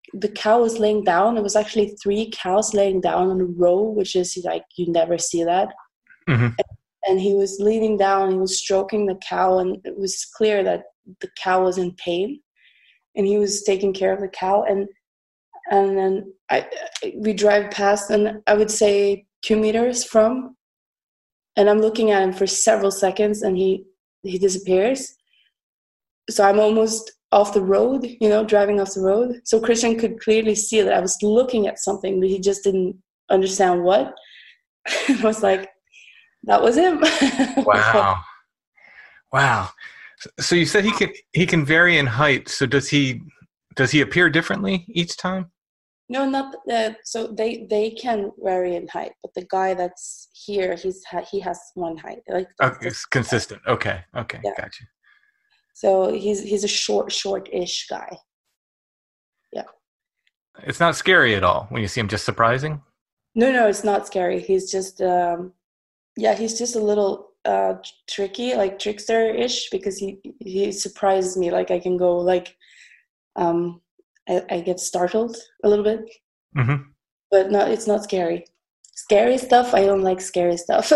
the cow was laying down. It was actually three cows laying down in a row, which is like you never see that. Mm-hmm. And, and he was leaning down. He was stroking the cow, and it was clear that the cow was in pain. And he was taking care of the cow. And and then I we drive past, and I would say two meters from, and I'm looking at him for several seconds, and he he disappears. So I'm almost off the road, you know, driving off the road. So Christian could clearly see that I was looking at something, but he just didn't understand what. I was like, that was him. Wow. Wow. So you said he can he can vary in height. So does he does he appear differently each time? No, not uh, so they they can vary in height, but the guy that's here, he's ha- he has one height. Like Okay, it's consistent. Okay. Okay. Yeah. Gotcha. So he's he's a short, short-ish guy. Yeah. It's not scary at all when you see him. Just surprising. No, no, it's not scary. He's just um, yeah, he's just a little uh tricky, like trickster-ish, because he he surprises me. Like I can go like um. I, I get startled a little bit, Mm-hmm. but no, it's not scary. Scary stuff, I don't like scary stuff.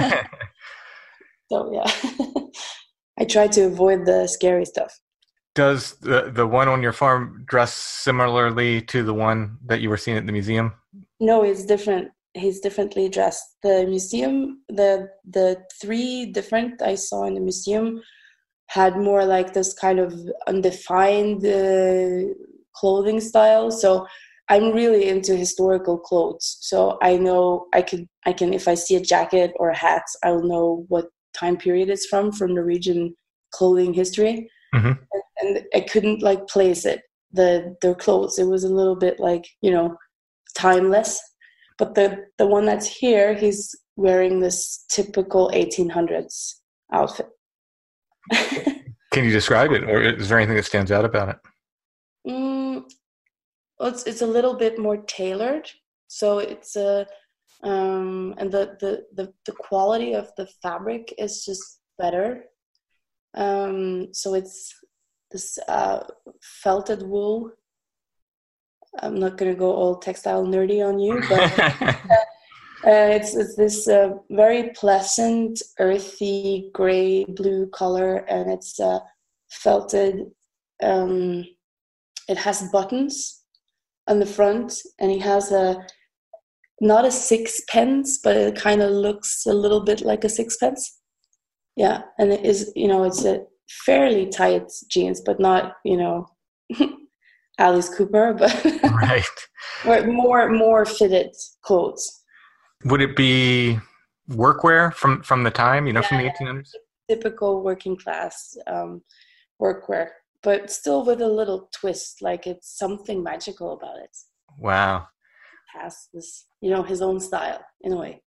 So yeah, I try to avoid the scary stuff. Does the the one on your farm dress similarly to the one that you were seeing at the museum? No, it's different. He's differently dressed. The museum, the the three different I saw in the museum had more like this kind of undefined uh, clothing style. So I'm really into historical clothes. So I know I can, I can, if I see a jacket or a hat, I'll know what time period it's from, from Norwegian clothing history. Mm-hmm. And, and I couldn't like place it, the, their clothes. It was a little bit like, you know, timeless. But the, the one that's here, he's wearing this typical eighteen hundreds outfit. Can you describe it, or is there anything that stands out about it? Mm, well, it's it's a little bit more tailored, so it's a um, and the, the the the quality of the fabric is just better. Um, so it's this uh, felted wool. I'm not gonna go all textile nerdy on you, but uh, it's it's this uh, very pleasant, earthy gray blue color, and it's uh, felted. Um, It has buttons on the front, and he has a not a sixpence, but it kind of looks a little bit like a sixpence. Yeah, and it is, you know, it's a fairly tight jeans, but not, you know, Alice Cooper, but Right. more more fitted clothes. Would it be workwear from, from the time, you know, Yeah, from the eighteen hundreds? Typical working class um, workwear, but still with a little twist, like it's something magical about it. Wow. It has this, you know, his own style in a way.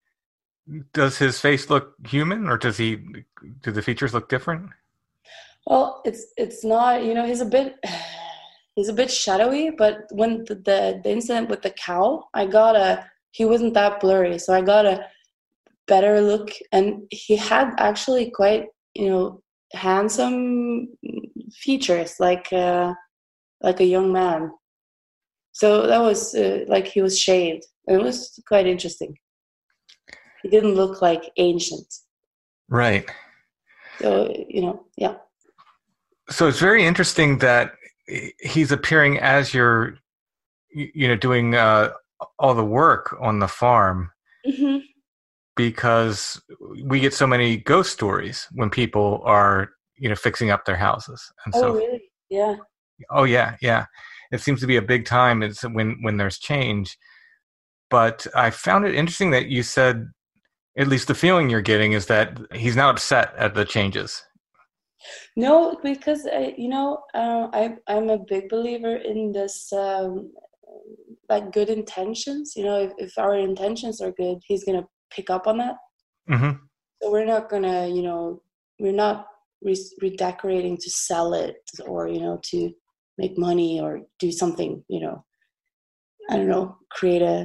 Does his face look human, or does he, do the features look different? Well, it's it's not, you know, he's a bit he's a bit shadowy, but when the, the, the incident with the cow, I got a, he wasn't that blurry, so I got a better look, and he had actually quite, you know, handsome features, like uh, like a young man. So that was uh, like he was shaved, and it was quite interesting. He didn't look like ancient. Right. So, you know, yeah. So it's very interesting that he's appearing as you're, you know, doing uh, all the work on the farm, Mm-hmm. because we get so many ghost stories when people are, you know, fixing up their houses. And Oh, so, really? Yeah. oh yeah, yeah. It seems to be a big time. It's when, when there's change. But I found it interesting that you said, at least the feeling you're getting is that he's not upset at the changes. No, because I, you know, uh, I I'm a big believer in this, um, like good intentions. You know, if, if our intentions are good, he's gonna pick up on that. Mm-hmm. So we're not gonna, you know, we're not re- redecorating to sell it, or, you know, to make money or do something, you know, I don't know, create a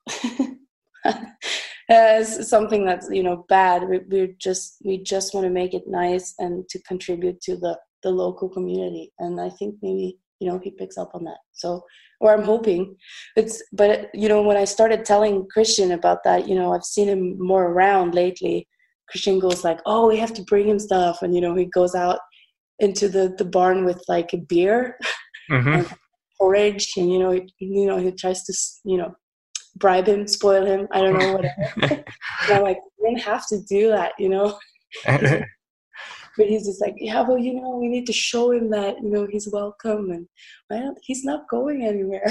uh, something that's, you know, bad. We, we're just we just want to make it nice and to contribute to the the local community. And I think maybe you know, he picks up on that. So, or I'm hoping it's, but you know, when I started telling Christian about that, you know, I've seen him more around lately. Christian goes like, oh, we have to bring him stuff. And, you know, he goes out into the, the barn with like a beer Mm-hmm. and porridge. And, you know, he, you know, he tries to, you know, bribe him, spoil him. I don't know, whatever. And I'm like, you don't have to do that, you know. But he's just like, yeah, well, you know, we need to show him that, you know, he's welcome. And well, he's not going anywhere.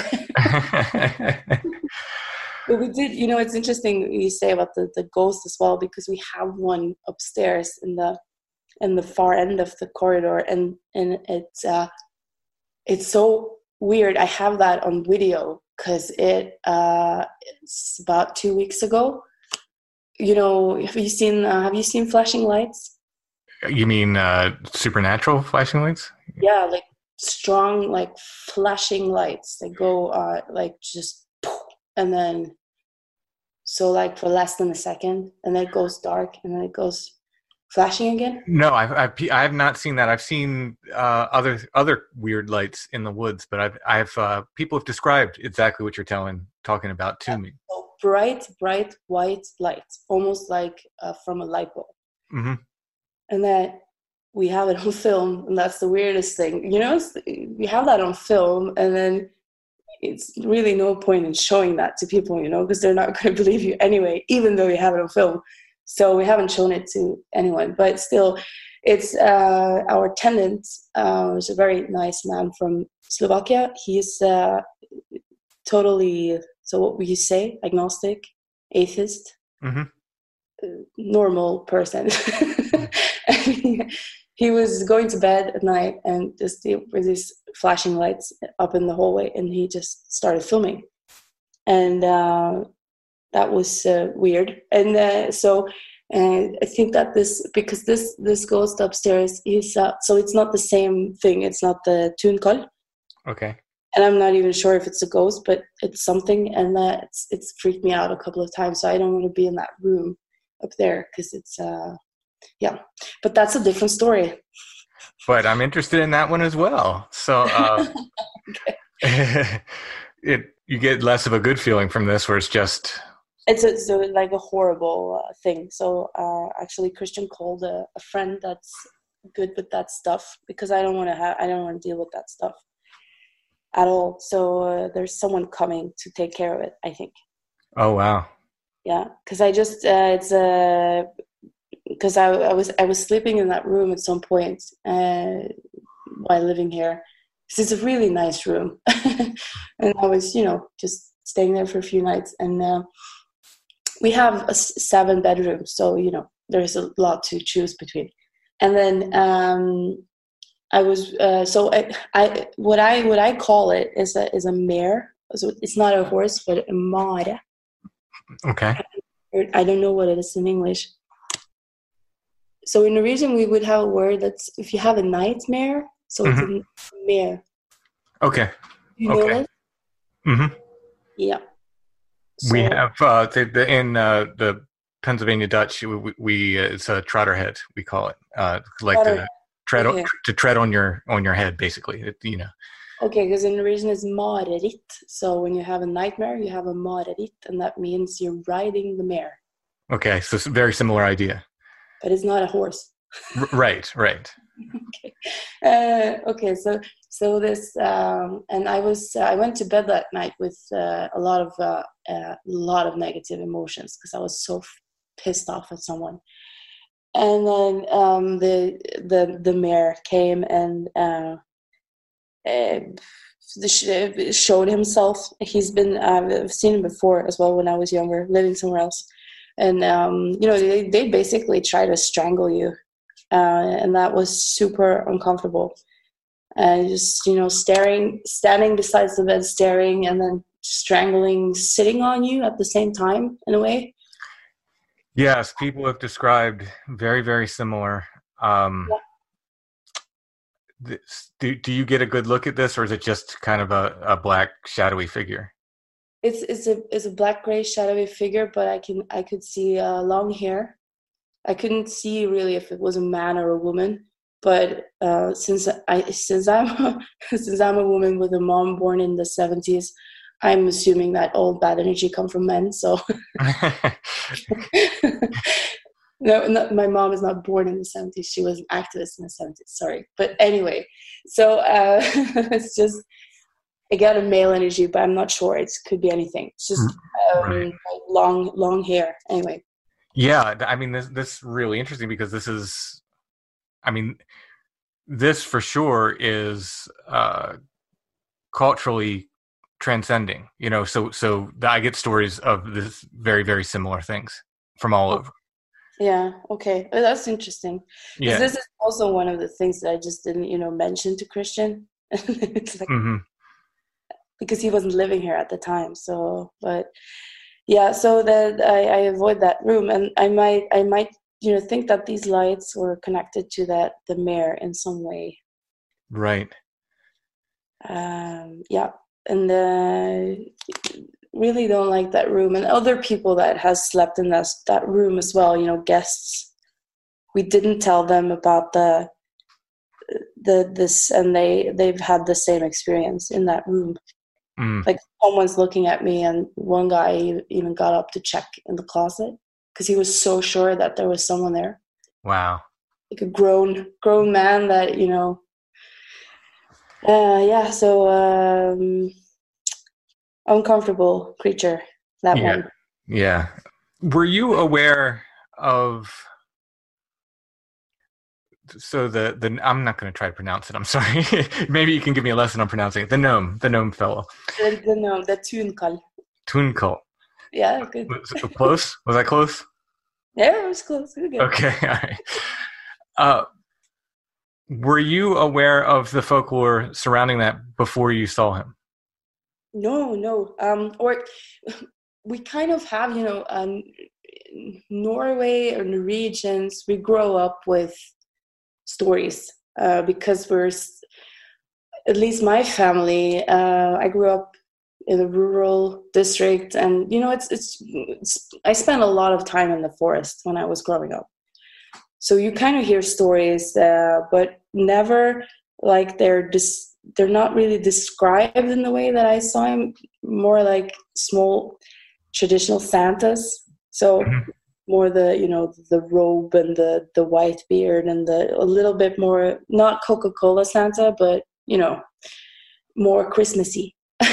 But we did, you know, it's interesting you say about the, the ghost as well, because we have one upstairs in the in the far end of the corridor. And, and it's, uh, it's so weird. I have that on video because it, uh, it's about two weeks ago. You know, have you seen, uh, have you seen Flashing Lights? You mean uh, supernatural flashing lights? Yeah, like strong, like flashing lights. They go uh, like just, and then so like for less than a second, and then it goes dark, and then it goes flashing again. No, I've I've, I have not seen that. I've seen uh, other other weird lights in the woods, but I've I've uh, people have described exactly what you're telling talking about to Yeah. me. So bright, bright white lights, almost like uh, from a light bulb. Mm-hmm. And that we have it on film, and that's the weirdest thing. You know, it's, we have that on film, and then it's really no point in showing that to people, you know, because they're not going to believe you anyway, even though you have it on film. So we haven't shown it to anyone, but still, it's uh, our tenant, uh, is a very nice man from Slovakia. He's uh, totally, so what would you say, agnostic, atheist, Mm-hmm. uh, normal person. he, he was going to bed at night, and just there were these flashing lights up in the hallway, and he just started filming. And uh, that was uh, weird. And uh, so uh, I think that this, because this this ghost upstairs is, uh, so it's not the same thing. It's not the Tunkal. Okay. And I'm not even sure if it's a ghost, but it's something. And uh, it's, it's freaked me out a couple of times. So I don't want to be in that room up there, because it's, uh, yeah. But that's a different story. But I'm interested in that one as well. So uh, it you get less of a good feeling from this, where it's just it's, a, it's a, like a horrible uh, thing. So uh, actually, Christian called a, a friend that's good with that stuff, because I don't want to have I don't want to deal with that stuff at all. So uh, there's someone coming to take care of it, I think. Oh wow. Yeah, because I just uh, it's a. Uh, Because I, I was I was sleeping in that room at some point uh, while living here. Because it's a really nice room, and I was, you know, just staying there for a few nights. And uh, we have a seven bedrooms, so you know there's a lot to choose between. And then um, I was uh, so I, I what I what I call it is a is a mare. So it's not a horse, but a mare. Okay. I don't know what it is in English. So in Norwegian, we would have a word that's if you have a nightmare, so Mm-hmm. it's a mare. Okay. You know Okay. it? Mm-hmm. Yeah. So, We have uh, the, the, in uh, the Pennsylvania Dutch, we, we uh, it's a trotterhead, we call it, uh, like Trotter- to tread okay. on, to tread on your on your head, basically. It, you know. Okay, because in Norwegian it's mareritt. So when you have a nightmare, you have a mareritt, and that means you're riding the mare. Okay, so it's a very similar idea. But it's not a horse. R- right, right. Okay. Uh, okay. So so this um, and I was uh, I went to bed that night with uh, a lot of uh, a lot of negative emotions, because I was so f- pissed off at someone. And then um, the the the mayor came and uh, uh, showed himself. He's been uh, I've seen him before as well when I was younger, living somewhere else. And, um, you know, they, they basically try to strangle you. Uh, and that was super uncomfortable. And just, you know, staring, standing beside the bed, staring, and then strangling, sitting on you at the same time, in a way. Yes, people have described very, very similar. Um, Yeah. this, do, do you get a good look at this, or is it just kind of a, a black, shadowy figure? It's it's a it's a black gray shadowy figure, but I can I could see uh, long hair. I couldn't see really if it was a man or a woman, but uh, since I since I'm a, since I'm a woman with a mom born in the seventies, I'm assuming that all bad energy come from men. So no, no, my mom is not born in the seventies. She was an activist in the seventies. Sorry, but anyway, so uh, it's just I got a male energy, but I'm not sure. It could be anything. It's just um, Right. long long hair. Anyway. Yeah, I mean, this this is really interesting because this is, I mean, this for sure is uh, culturally transcending. You know, so so I get stories of this very very similar things from all over. Yeah. Okay. Well, that's interesting. Because Yeah. this is also one of the things that I just didn't, you know, mention to Christian. It's like, Mm-hmm. because he wasn't living here at the time. So, but yeah. So that I, I avoid that room, and I might, I might, you know, think that these lights were connected to that the mayor in some way. Right. Um, yeah. And uh, really don't like that room, and other people that has slept in that that room as well. You know, guests. We didn't tell them about the the this, and they they've had the same experience in that room. Mm. Like someone's looking at me, and one guy even got up to check in the closet because he was so sure that there was someone there. Wow. Like a grown grown man that, you know. Uh, yeah. So um, uncomfortable creature. That Yeah. one. Yeah. Were you aware of? So the the I'm not going to try to pronounce it. I'm sorry. Maybe you can give me a lesson on pronouncing it. The gnome, the gnome fellow. The, the, no, the Tunkal. Tunkal. Yeah, good. Was it close? Was I close? Yeah, it was close. It was good. Okay. All right. Uh, were you aware of the folklore surrounding that before you saw him? No, no. Um, or we kind of have, you know, um, Norway or Norwegians. We grow up with stories uh, because we're, at least my family. Uh, I grew up in a rural district, and you know, it's, it's it's. I spent a lot of time in the forest when I was growing up. So you kind of hear stories, uh, but never like they're dis- they're not really described in the way that I saw him. More like small traditional Santas. So Mhm. more the, you know, the robe and the the white beard and the a little bit more, not Coca-Cola Santa, but you know, more Christmassy.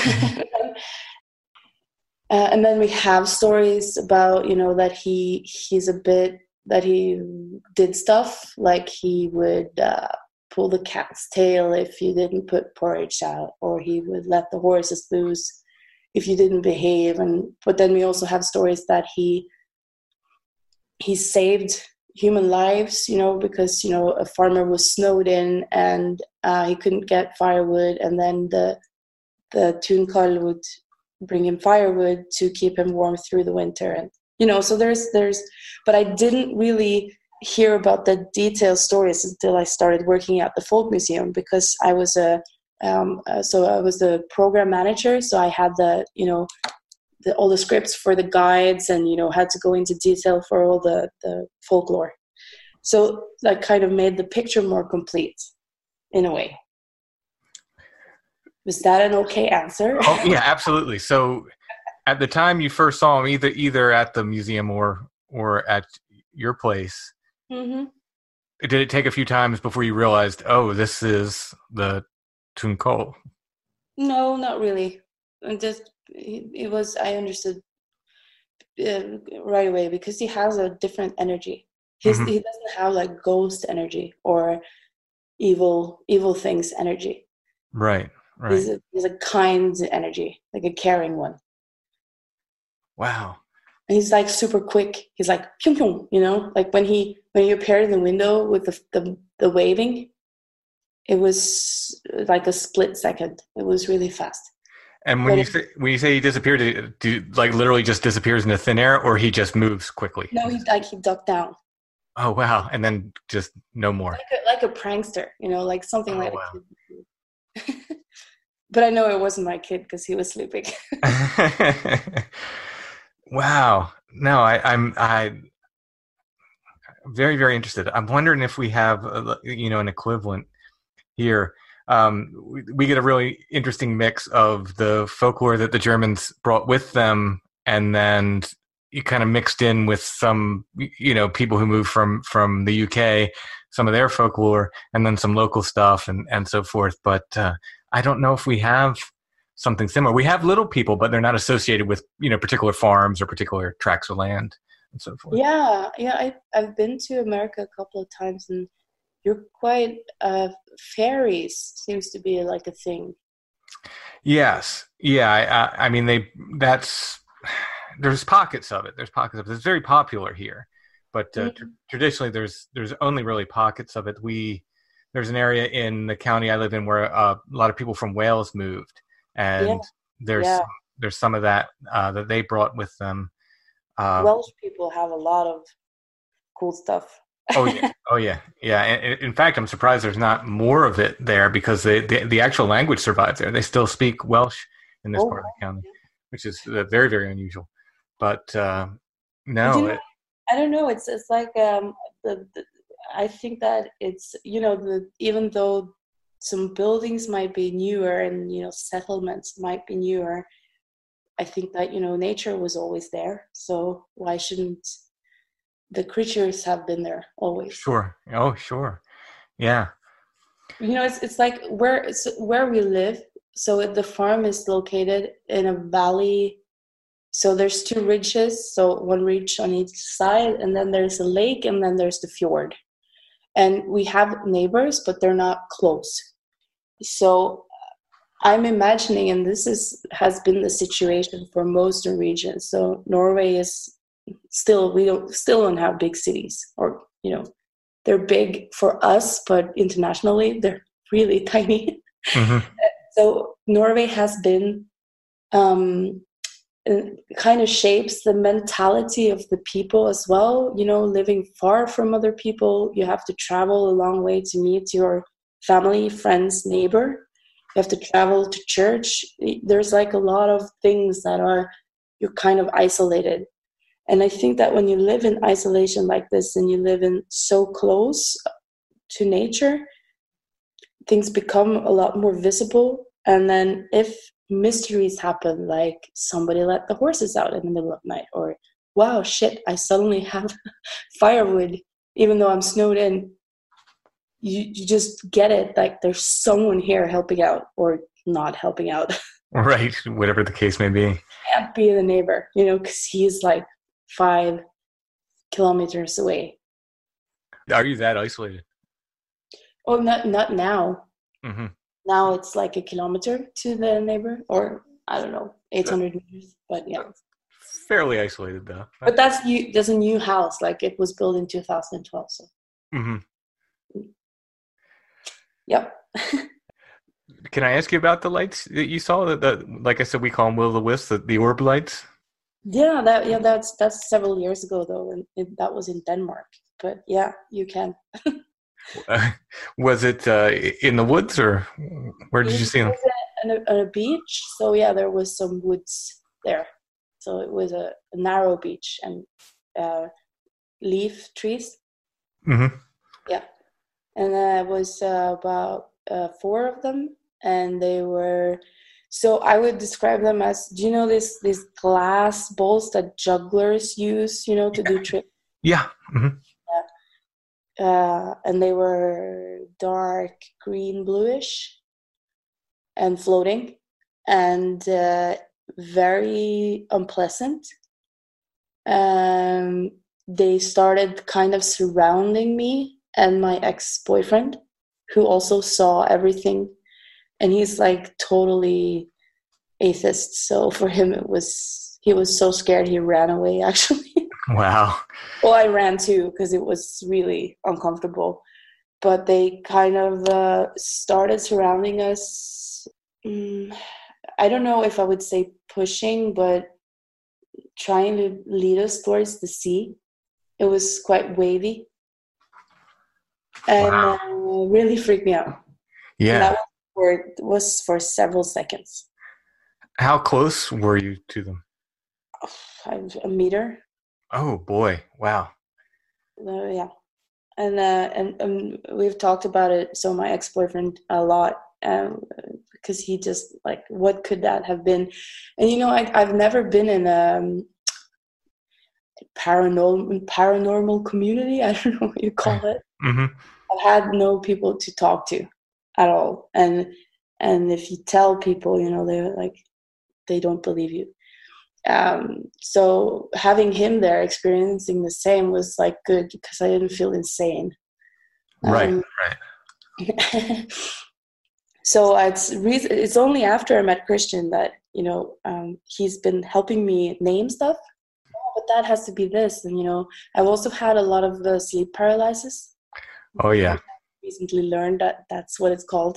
Uh, and then we have stories about, you know, that he he's a bit that he did stuff like he would uh, pull the cat's tail if you didn't put porridge out, or he would let the horses loose if you didn't behave. And but then we also have stories that he he saved human lives, you know, because, you know, a farmer was snowed in and uh, he couldn't get firewood, and then the the Tunkal would bring him firewood to keep him warm through the winter. And you know, so there's there's but I didn't really hear about the detailed stories until I started working at the Folk Museum, because I was a um, uh, so I was the program manager, so I had the, you know, the, all the scripts for the guides, and you know, had to go into detail for all the the folklore. So that kind of made the picture more complete in a way. Was that an okay answer? Oh yeah, absolutely. So at the time you first saw him, either either at the museum or or at your place, Mm-hmm. did it take a few times before you realized, oh, this is the Tunkal? No, not really. And just it, it was, I understood uh, right away, because he has a different energy. He's, Mhm. He doesn't have like ghost energy or evil evil things energy. Right, right. He's a, he's a kind energy, like a caring one. Wow. And he's like super quick. He's like pyong pyong, you know, like when he when he appeared in the window with the the, the waving, it was like a split second. It was really fast. And when But you it- say when you say he disappeared, do, do like literally just disappears into thin air, or he just moves quickly? No, he like he ducked down. Oh wow! And then just no more. Like a, like a prankster, you know, like something Oh, like wow. a kid. But I know it wasn't my kid because he was sleeping. Wow. No, I, I'm I very, very interested. I'm wondering if we have, uh, you know, an equivalent here. Um, we, we get a really interesting mix of the folklore that the Germans brought with them, and then you kind of mixed in with some, you know, people who moved from, from the U K, some of their folklore, and then some local stuff and, and so forth. But uh, I don't know if we have something similar. We have little people, but they're not associated with, you know, particular farms or particular tracts of land and so forth. Yeah, yeah. I, I've been to America a couple of times, and you're quite, uh, fairies seems to be like a thing. Yes. Yeah. I, I, I mean, they, that's, there's pockets of it. There's pockets of it. It's very popular here, but uh, Mm-hmm. tr- traditionally there's, there's only really pockets of it. We, there's an area in the county I live in where uh, a lot of people from Wales moved, and Yeah, there's, yeah. there's some of that uh, that they brought with them. Uh, Welsh people have a lot of cool stuff. Oh yeah, oh yeah, yeah. And in fact, I'm surprised there's not more of it there, because the the, the actual language survives there. They still speak Welsh in this Oh, part of the county, wow. which is uh, very, very unusual. But uh, But no, you know, it, I don't know. It's it's like um, the, the I think that it's, you know, the even though some buildings might be newer and, you know, settlements might be newer, I think that, you know, nature was always there. So why shouldn't the creatures have been there always? sure. Oh, sure. Yeah. You know, it's it's like where it's where we live. So the farm is located in a valley. So there's two ridges, so one ridge on each side, and then there's a lake, and then there's the fjord. And we have neighbors, but they're not close. So I'm imagining, and this is has been the situation for most regions. So Norway is still, we don't still don't have big cities, or, you know, they're big for us, but internationally they're really tiny. Hmm. So Norway has been um, kind of shapes the mentality of the people as well. You know, living far from other people, you have to travel a long way to meet your family, friends, neighbor. You have to travel to church. There's like a lot of things that are, you're kind of isolated. And I think that when you live in isolation like this, and you live in so close to nature, things become a lot more visible. And then if mysteries happen, like somebody let the horses out in the middle of the night, or wow, shit, I suddenly have firewood even though I'm snowed in, you, you just get it, like there's someone here helping out or not helping out. Right. Whatever the case may be. Can't be the neighbor, you know, because he's like five kilometers away. Are you that isolated? Oh, not not now. Mm-hmm. Now it's like a kilometer to the neighbor, or I don't know, eight hundred meters. But yeah, Fairly isolated though. but that's you. There's a new house, like it was built in two thousand twelve. So, Mm-hmm. yep. Can I ask you about the lights that you saw? The, the like I said, we call them will-o'-the-wisps, the, the orb lights. Yeah, that yeah, that's that's several years ago though, and it, that was in Denmark. But yeah, you can. Uh, was it uh, in the woods, or where did you see them? It was on a, on a beach, so yeah, there was some woods there. So it was a, a narrow beach and uh, leaf trees. Mm-hmm. Yeah, and there was uh, about uh, four of them, and they were. So I would describe them as, do you know this these glass bowls that jugglers use, you know, to do tricks? Yeah. Mm-hmm. Uh, and they were dark green bluish and floating and uh, very unpleasant. Um, they started kind of surrounding me and my ex-boyfriend, who also saw everything, and he's like totally atheist, so for him it was, he was so scared he ran away actually. Wow. Well, I ran too because it was really uncomfortable. But they kind of uh, started surrounding us. Mm, I don't know if I would say pushing, but trying to lead us towards the sea. It was quite wavy. And Wow. uh, really freaked me out. Yeah. And that was for, it was for several seconds. How close were you to them? A meter. Oh boy! Wow. Uh, yeah, and uh, and um, we've talked about it. So my ex-boyfriend a lot, um, because he just like, what could that have been? And you know, I I've never been in a um, paranormal paranormal community. I don't know what you call it. Mm-hmm. I've had no people to talk to at all, and and if you tell people, you know, they're like, they don't believe you. Um, so having him there experiencing the same was like good, because I didn't feel insane. Right, Um, right. so it's re- it's only after I met Christian that, you know, um, he's been helping me name stuff. Oh, but that has to be this, and you know, I've also had a lot of uh, sleep paralysis. Oh yeah. Recently learned that that's what it's called.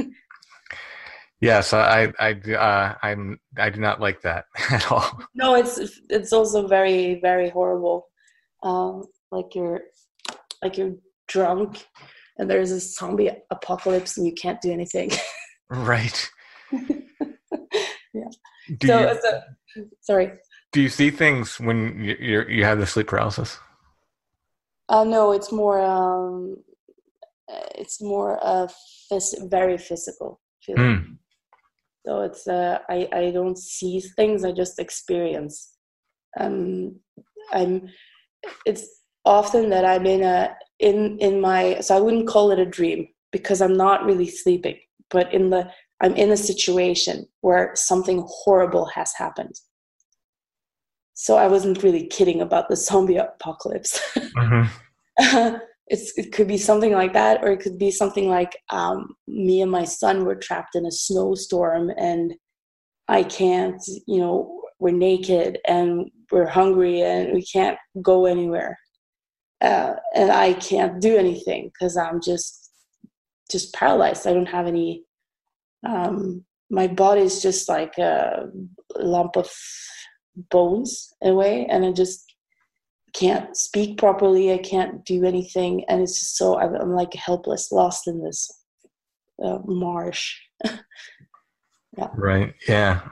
Yes, I, I, uh, I'm, I do not like that at all. No, it's it's also very very horrible. Um, like you're like you're drunk, and there's a zombie apocalypse, and you can't do anything. Right. Yeah. Do so, you, so sorry. do you see things when you you you have the sleep paralysis? Uh, no, it's more um, it's more uh, phys- very physical feeling. Mm. So it's uh, I I don't see things, I just experience. Um, I'm. It's often that I'm in a in in my, so I wouldn't call it a dream because I'm not really sleeping, but in the I'm in a situation where something horrible has happened. So I wasn't really kidding about the zombie apocalypse. Mm-hmm. It's, it could be something like that, or it could be something like um, me and my son were trapped in a snowstorm, and I can't, you know, we're naked and we're hungry and we can't go anywhere, uh, and I can't do anything because I'm just just paralyzed. I don't have any. Um, my body is just like a lump of bones in a way, and I just can't speak properly. I can't do anything, and it's just so I'm, I'm like helpless, lost in this uh, marsh. Yeah. Right. Yeah.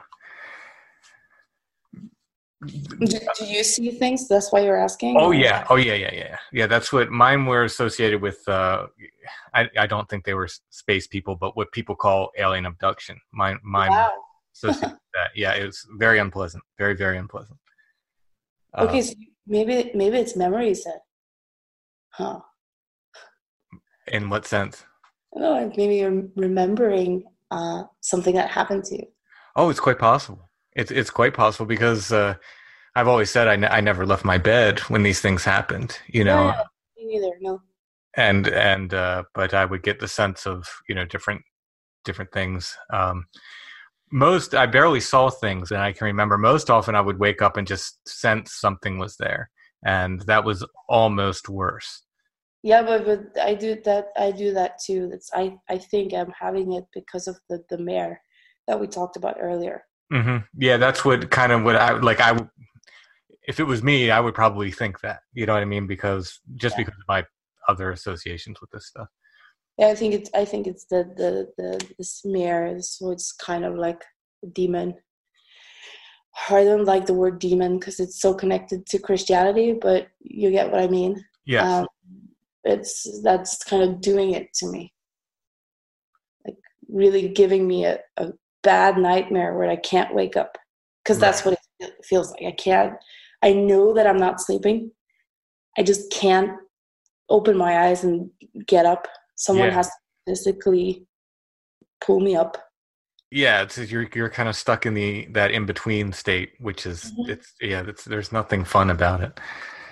Do, do you see things? That's why you're asking? Oh or? yeah. Oh yeah. Yeah. Yeah. Yeah. That's what mine were associated with. Uh, I I don't think they were space people, but what people call alien abduction. Mine mine Wow. associated with that. Yeah. It was very unpleasant. Very very unpleasant. Uh, Okay, so maybe maybe it's memories then. Huh. in what sense? I don't know, maybe you're remembering uh, something that happened to you. Oh, it's quite possible. It's it's quite possible because uh, I've always said I, n- I never left my bed when these things happened. You know, Yeah, me neither. No. and and uh, but I would get the sense of, you know, different different things. Um, most I barely saw things, and I can remember most often I would wake up and just sense something was there, and that was almost worse. Yeah, but, but I do that. I do that too. That's I. I think I'm having it because of the the mare that we talked about earlier. Hmm. Yeah, that's what kind of what I like. I w- if it was me, I would probably think that. You know what I mean? Because just Yeah. because of my other associations with this stuff. Yeah, I think it's. I think it's the the the the smear. So it's kind of like a demon. I don't like the word demon because it's so connected to Christianity, but you get what I mean. Yes. Um, it's that's kind of doing it to me, like really giving me a, a bad nightmare where I can't wake up, because that's Right. what it feels like. I can't. I know that I'm not sleeping. I just can't open my eyes and get up. Someone Yeah. has to physically pull me up. Yeah, it's you're you're kind of stuck in the that in between state, which is Mhm. it's yeah, it's there's nothing fun about it.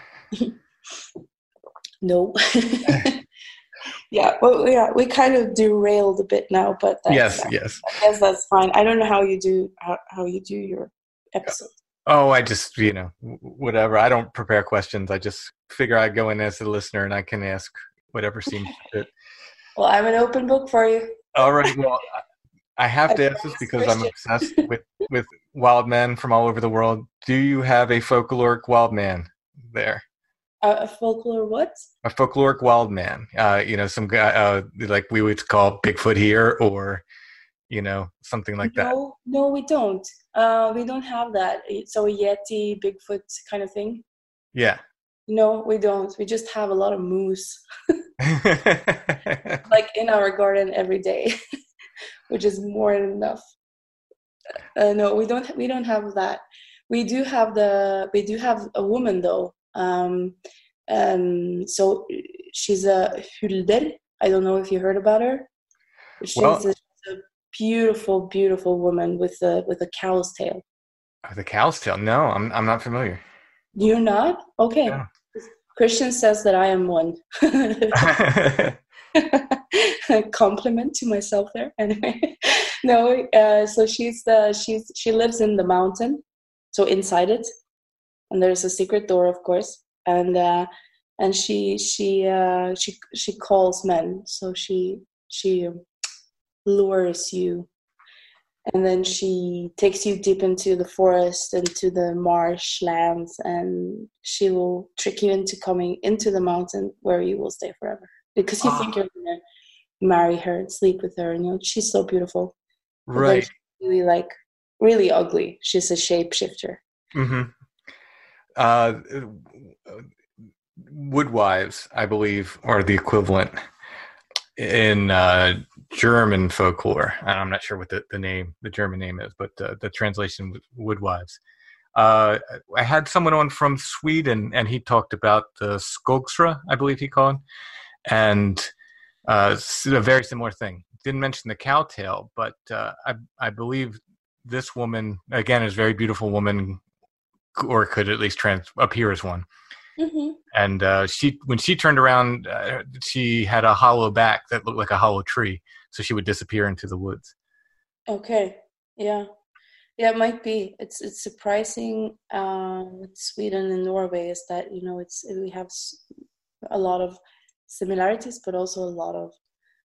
No. Yeah, well, yeah, we kind of derailed a bit now, but that's, Yes, yes. I guess that's fine. I don't know how you do how, how you do your episode. Oh, I just, you know, w- whatever. I don't prepare questions. I just figure I go in as a listener and I can ask whatever seems fit. Well, I'm an open book for you. All right. Well, I have to I ask this promise, because I'm Christian. obsessed with with wild men from all over the world. Do you have a folkloric wild man there? Uh, a folklore what? A folkloric wild man. Uh, you know, some guy uh, like we would call Bigfoot here, or you know, something like that. No, no, we don't. Uh, we don't have that. So a Yeti, Bigfoot kind of thing. Yeah. No, we don't. We just have a lot of moose, like in our garden every day, which is more than enough. Uh, no, we don't. We don't have that. We do have the. We do have a woman though. Um, um. So she's a Hulder. I don't know if you heard about her. She's Well, a, a beautiful, beautiful woman with a with a cow's tail. the cow's tail. No, I'm I'm not familiar. You're not? Okay. No. Christian says that I am one. Compliment to myself there. Anyway, no. Uh, so she's the she's she lives in the mountain, so inside it, and there's a secret door, of course, and uh, and she she uh, she she calls men. So she she lures you. And then she takes you deep into the forest, into the marshlands, and she will trick you into coming into the mountain where you will stay forever. Because you Ah. think you're going to marry her and sleep with her. And, you know, she's so beautiful. But then Right. she's really, like, really ugly. She's a shapeshifter. Mm-hmm. Uh, woodwives, I believe, are the equivalent in uh, German folklore. I'm not sure what the, the name, the German name is, but uh, the translation was woodwives. Uh, I had someone on from Sweden, and he talked about the skogsra, I believe he called, and uh, a very similar thing. Didn't mention the cowtail, but uh, I, I believe this woman, again, is a very beautiful woman, or could at least trans appear as one. Mm-hmm. And uh, she, when she turned around, uh, she had a hollow back that looked like a hollow tree, so she would disappear into the woods. Okay. Yeah. Yeah, it might be. It's it's surprising uh, with Sweden and Norway is that, you know, it's we have a lot of similarities, but also a lot of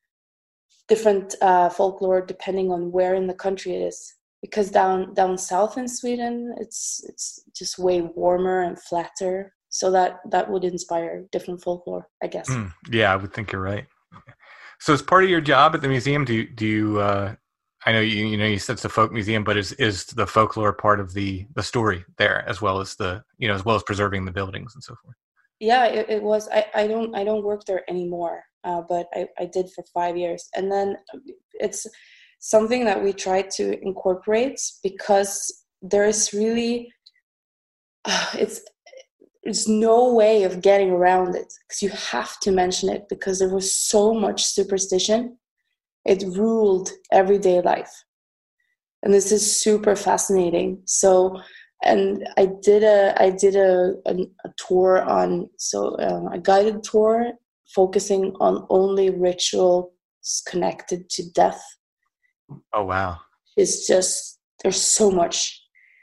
different uh, folklore depending on where in the country it is. Because down down south in Sweden, it's it's just way warmer and flatter. So that, that would inspire different folklore, I guess. Mm, yeah, I would think you're right. So as part of your job at the museum, do you, do you uh, I know you you know you said it's a folk museum, but is is the folklore part of the, the story there, as well as the you know as well as preserving the buildings and so forth? Yeah, it, it was. I, I don't I don't work there anymore, uh, but I, I did for five years, and then it's something that we try to incorporate because there is really uh, it's. There's no way of getting around it because you have to mention it because there was so much superstition. It ruled everyday life. And this is super fascinating. So, and I did a, I did a, a, a tour on, so um, a guided tour focusing on only rituals connected to death. Oh, wow. It's just, there's so much.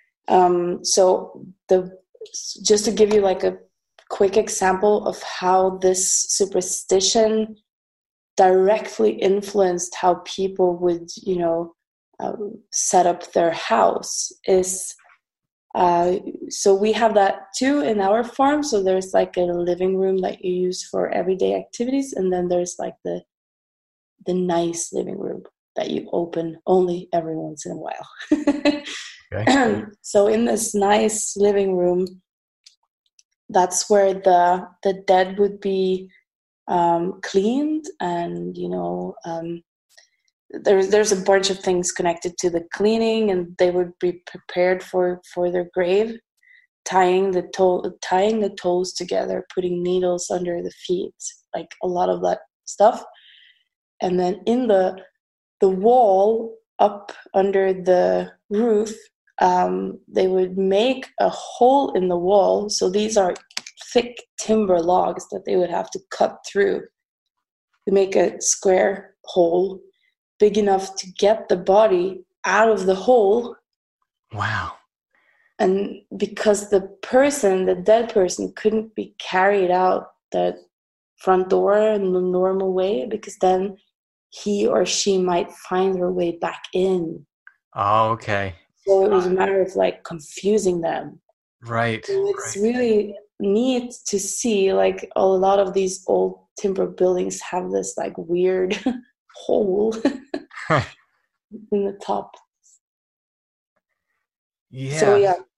Um, so the, just to give you like a quick example of how this superstition directly influenced how people would, you know, um, set up their house is, uh, so we have that too in our farm. So there's like a living room that you use for everyday activities. And then there's like the, the nice living room that you open only every once in a while. Okay. So in this nice living room, that's where the the dead would be um, cleaned, and you know um, there's there's a bunch of things connected to the cleaning, and they would be prepared for, for their grave, tying the toe tying the toes together, putting needles under the feet, like a lot of that stuff, and then in the the wall up under the roof. Um, they would make a hole in the wall. So these are thick timber logs that they would have to cut through to make a square hole big enough to get the body out of the hole. Wow. And because the person, the dead person, couldn't be carried out the front door in the normal way, because then he or she might find her way back in. Oh, okay. So it was a matter of like confusing them. Right. So it's right. really neat to see, like a lot of these old timber buildings have this like weird hole in the top. Yeah. So yeah,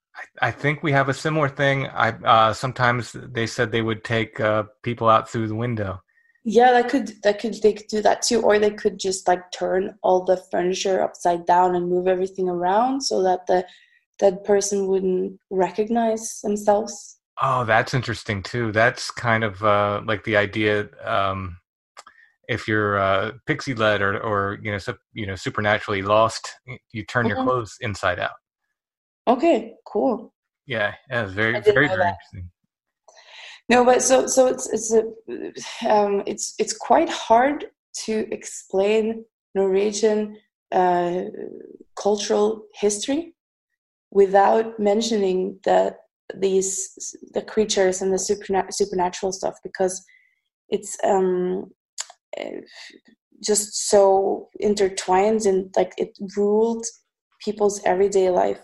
I, I think we have a similar thing. I uh, sometimes they said they would take uh, people out through the window. Yeah, that could that could they could do that too, or they could just like turn all the furniture upside down and move everything around so that the that person wouldn't recognize themselves. Oh, that's interesting too. That's kind of uh, like the idea. Um, if you're uh, pixie led or, or you know, su- you know, supernaturally lost, you turn your Mhm. clothes inside out. Okay, cool. Yeah, yeah, it's very, I didn't very, know very that. interesting. No, but so so it's it's a um, it's it's quite hard to explain Norwegian uh, cultural history without mentioning that these the creatures and the superna- supernatural stuff, because it's um, eh, just so intertwined and like it ruled people's everyday life.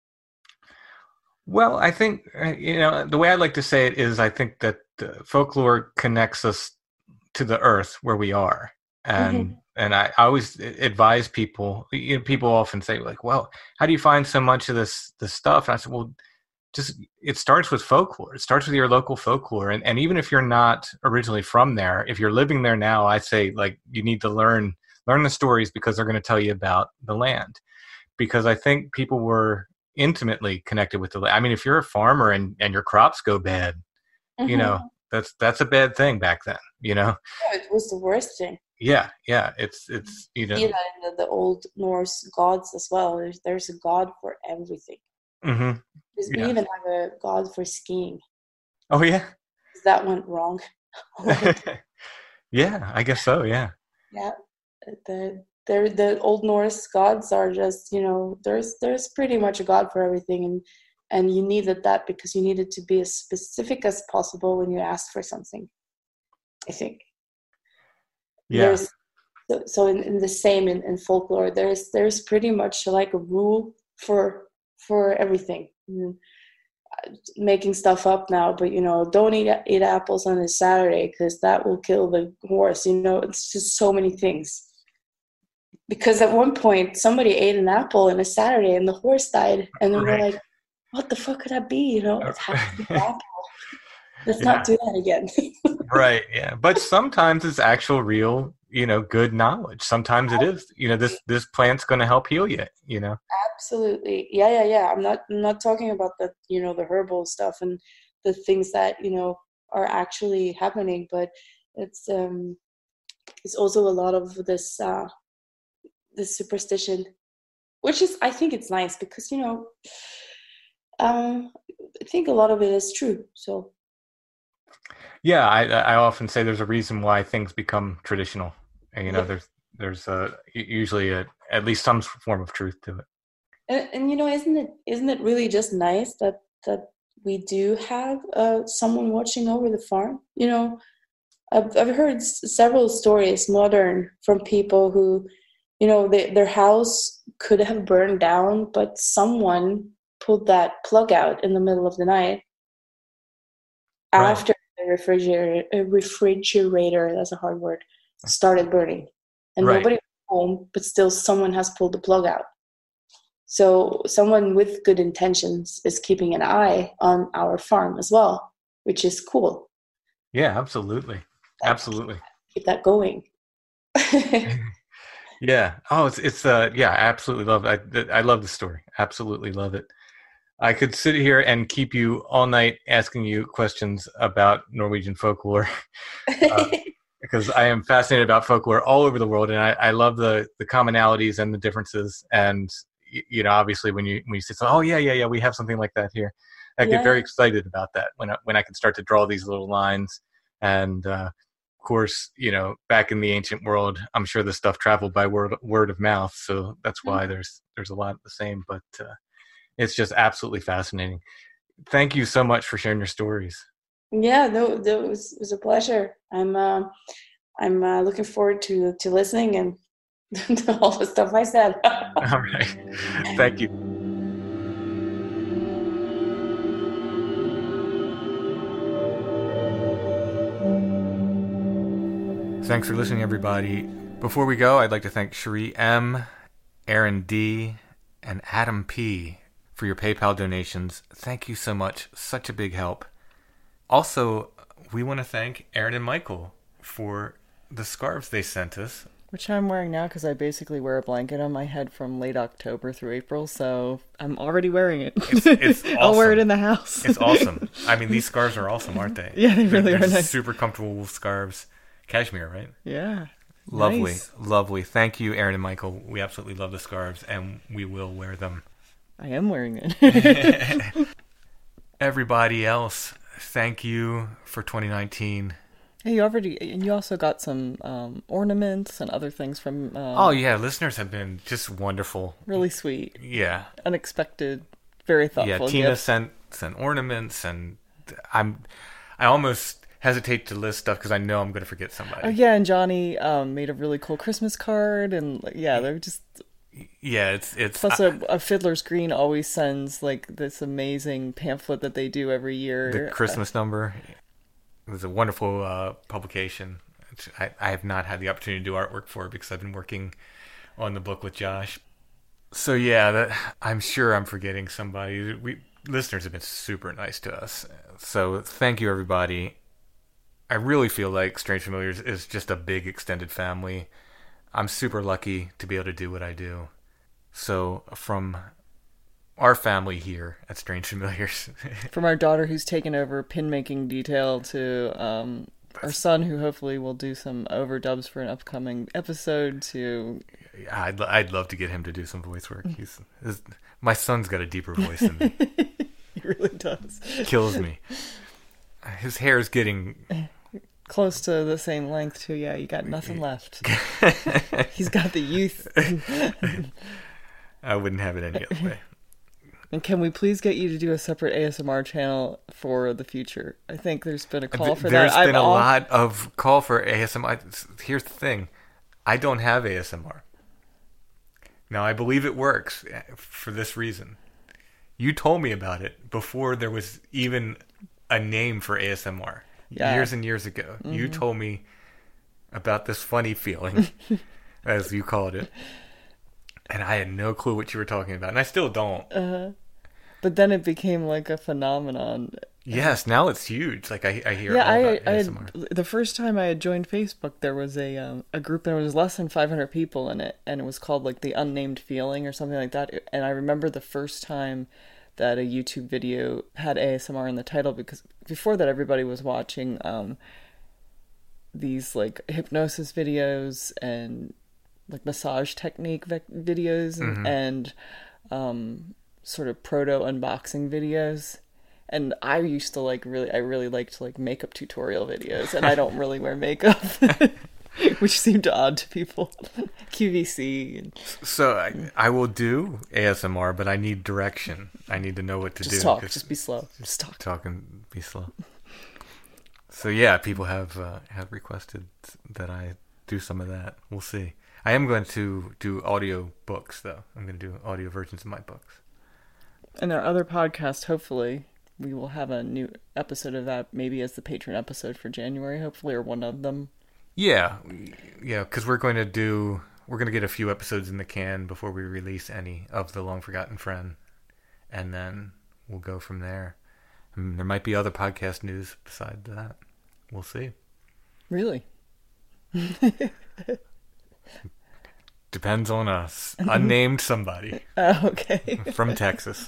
Well, I think, uh, you know, the way I like to say it is I think that uh, folklore connects us to the earth where we are. And Mm-hmm. and I, I always advise people, you know, people often say like, well, how do you find so much of this, this stuff? And I said, well, just, it starts with folklore. It starts with your local folklore. And, and even if you're not originally from there, if you're living there now, I say like, you need to learn, learn the stories because they're going to tell you about the land. Because I think people were intimately connected with the land. I mean, if you're a farmer and, and your crops go bad, you know, Mm-hmm. that's, that's a bad thing back then, you know? Yeah, it was the worst thing. Yeah. Yeah. It's, it's, you See know, that in the, the old Norse gods as well. There's there's a god for everything. mm-hmm. There's- We Yeah. even have a god for skiing. Oh yeah. That went wrong. Yeah, I guess so. Yeah. Yeah, the the the Old Norse gods are just, you know, there's there's pretty much a god for everything, and and you needed that because you needed to be as specific as possible when you asked for something, I think. Yeah. There's so, so in, in the same in, in folklore, there's there's pretty much like a rule for for everything. Mm, making stuff up now, but you know, don't eat eat apples on a Saturday because that will kill the horse. You know, it's just so many things. Because at one point somebody ate an apple on a Saturday and the horse died, and then we're Right. like, what the fuck could that be? You know, it has to be an apple. Let's Yeah. not do that again. Right. Yeah. But sometimes it's actual real, you know, good knowledge. Sometimes it is, you know, this, this plant's going to help heal you, you know? Absolutely. Yeah, yeah, yeah. I'm not I'm not talking about the, you know, the herbal stuff and the things that, you know, are actually happening, but it's um it's also a lot of this uh this superstition, which is, I think it's nice because, you know, um I think a lot of it is true. So Yeah. I, I often say there's a reason why things become traditional. And, you know, yeah. there's, there's uh usually a, at least some form of truth to it. And, and you know, isn't it isn't it really just nice that that we do have uh someone watching over the farm? You know, I've I've heard s- several stories, modern, from people who, you know, they, their house could have burned down, but someone pulled that plug out in the middle of the night Right. after the refrigerator, uh, refrigerator, that's a hard word, started burning. And Right. nobody was home, but still someone has pulled the plug out. So someone with good intentions is keeping an eye on our farm as well, which is cool. Yeah, absolutely. Like, Absolutely. keep that going. Yeah. Oh, it's, it's, uh, yeah, I absolutely love it. I, I love the story. Absolutely love it. I could sit here and keep you all night asking you questions about Norwegian folklore uh, because I am fascinated about folklore all over the world, and I, I love the, the commonalities and the differences. And y- you know, obviously, when you when you say, "Oh yeah, yeah, yeah, we have something like that here," I get very Yeah. excited about that when I, when I can start to draw these little lines. And uh, of course, you know, back in the ancient world, I'm sure this stuff traveled by word word of mouth, so that's why there's there's a lot of the same. But uh, it's just absolutely fascinating. Thank you so much for sharing your stories. Yeah, no, that was it was a pleasure. I'm uh, I'm uh, looking forward to to listening and to all the stuff I said. All right. Thank you. Thanks for listening, everybody. Before we go, I'd like to thank Cherie M, Aaron D, and Adam P for your PayPal donations. Thank you so much. Such a big help. Also, we want to thank Aaron and Michael for the scarves they sent us. Which I'm wearing now because I basically wear a blanket on my head from late October through April, so I'm already wearing it. It's, it's awesome. I'll wear it in the house. It's awesome. I mean, these scarves are awesome, aren't they? Yeah, they really they're, they're are nice. Super comfortable wool scarves. Cashmere, right? Yeah. Lovely, Nice. lovely. Thank you, Aaron and Michael. We absolutely love the scarves, and we will wear them. I am wearing it. Everybody else, thank you for twenty nineteen. Hey, you already, and you also got some um, ornaments and other things from. Um, Oh yeah, listeners have been just wonderful. Really sweet, Yeah, unexpected, very thoughtful. yeah. Tina gifts. sent sent ornaments, and I'm I almost hesitate to list stuff because I know I'm going to forget somebody. Oh yeah, and Johnny um, made a really cool Christmas card, and like, yeah, they're just. Yeah, it's it's. Plus, I- a, a Fiddler's Green always sends like this amazing pamphlet that they do every year. the Christmas number. It was a wonderful uh, publication. Which I, I have not had the opportunity to do artwork for because I've been working on the book with Josh. So yeah, that, I'm sure I'm forgetting somebody. We listeners have been super nice to us. So thank you, everybody. I really feel like Strange Familiars is just a big extended family. I'm super lucky to be able to do what I do. So from our family here at Strange Familiars. From our daughter who's taken over pin making detail to um, our son who hopefully will do some overdubs for an upcoming episode to... I'd, I'd love to get him to do some voice work. He's his, my son's got a deeper voice than me. He really does. Kills me. His hair is getting... Close to the same length too. Yeah, you got nothing left. He's got the youth. I wouldn't have it any other way. And can we please get you to do a separate A S M R channel for the future? I think there's been a call for There's that. been I'm a all- lot of call for A S M R. Here's the thing. I don't have A S M R. Now, I believe it works for this reason. You told me about it before there was even a name for A S M R. Yeah. Years and years ago. Mm-hmm. You told me about this funny feeling, as you called it. And I had no clue what you were talking about. And I still don't. Uh, but then it became like a phenomenon. Yes, now it's huge. Like, I, I hear Yeah, all I, about I A S M R. had, the first time I had joined Facebook, there was a um, a group and there was less than five hundred people in it, and it was called like the Unnamed Feeling or something like that. And I remember the first time that a YouTube video had A S M R in the title, because before that everybody was watching um, these like hypnosis videos and like massage technique vec- videos and, Mm-hmm. and um, sort of proto unboxing videos. And I used to like really, I really liked like makeup tutorial videos, and I don't really wear makeup, which seemed odd to people. Q V C. And So I, I will do A S M R, but I need direction. I need to know what to just do. talk, 'cause just be slow, just talk. talk and be slow. So yeah, people have uh, have requested that I do some of that. We'll see. I am going to do audio books, though. I'm going to do audio versions of my books. And our other podcast, hopefully, we will have a new episode of that, maybe as the patron episode for January, hopefully, or one of them. Yeah, yeah, because we're going to do we're going to get a few episodes in the can before we release any of The Long Forgotten Friend, and then we'll go from there. I mean, there might be other podcast news besides that. We'll see. Really? Depends on us. Unnamed somebody Oh, okay. from Texas.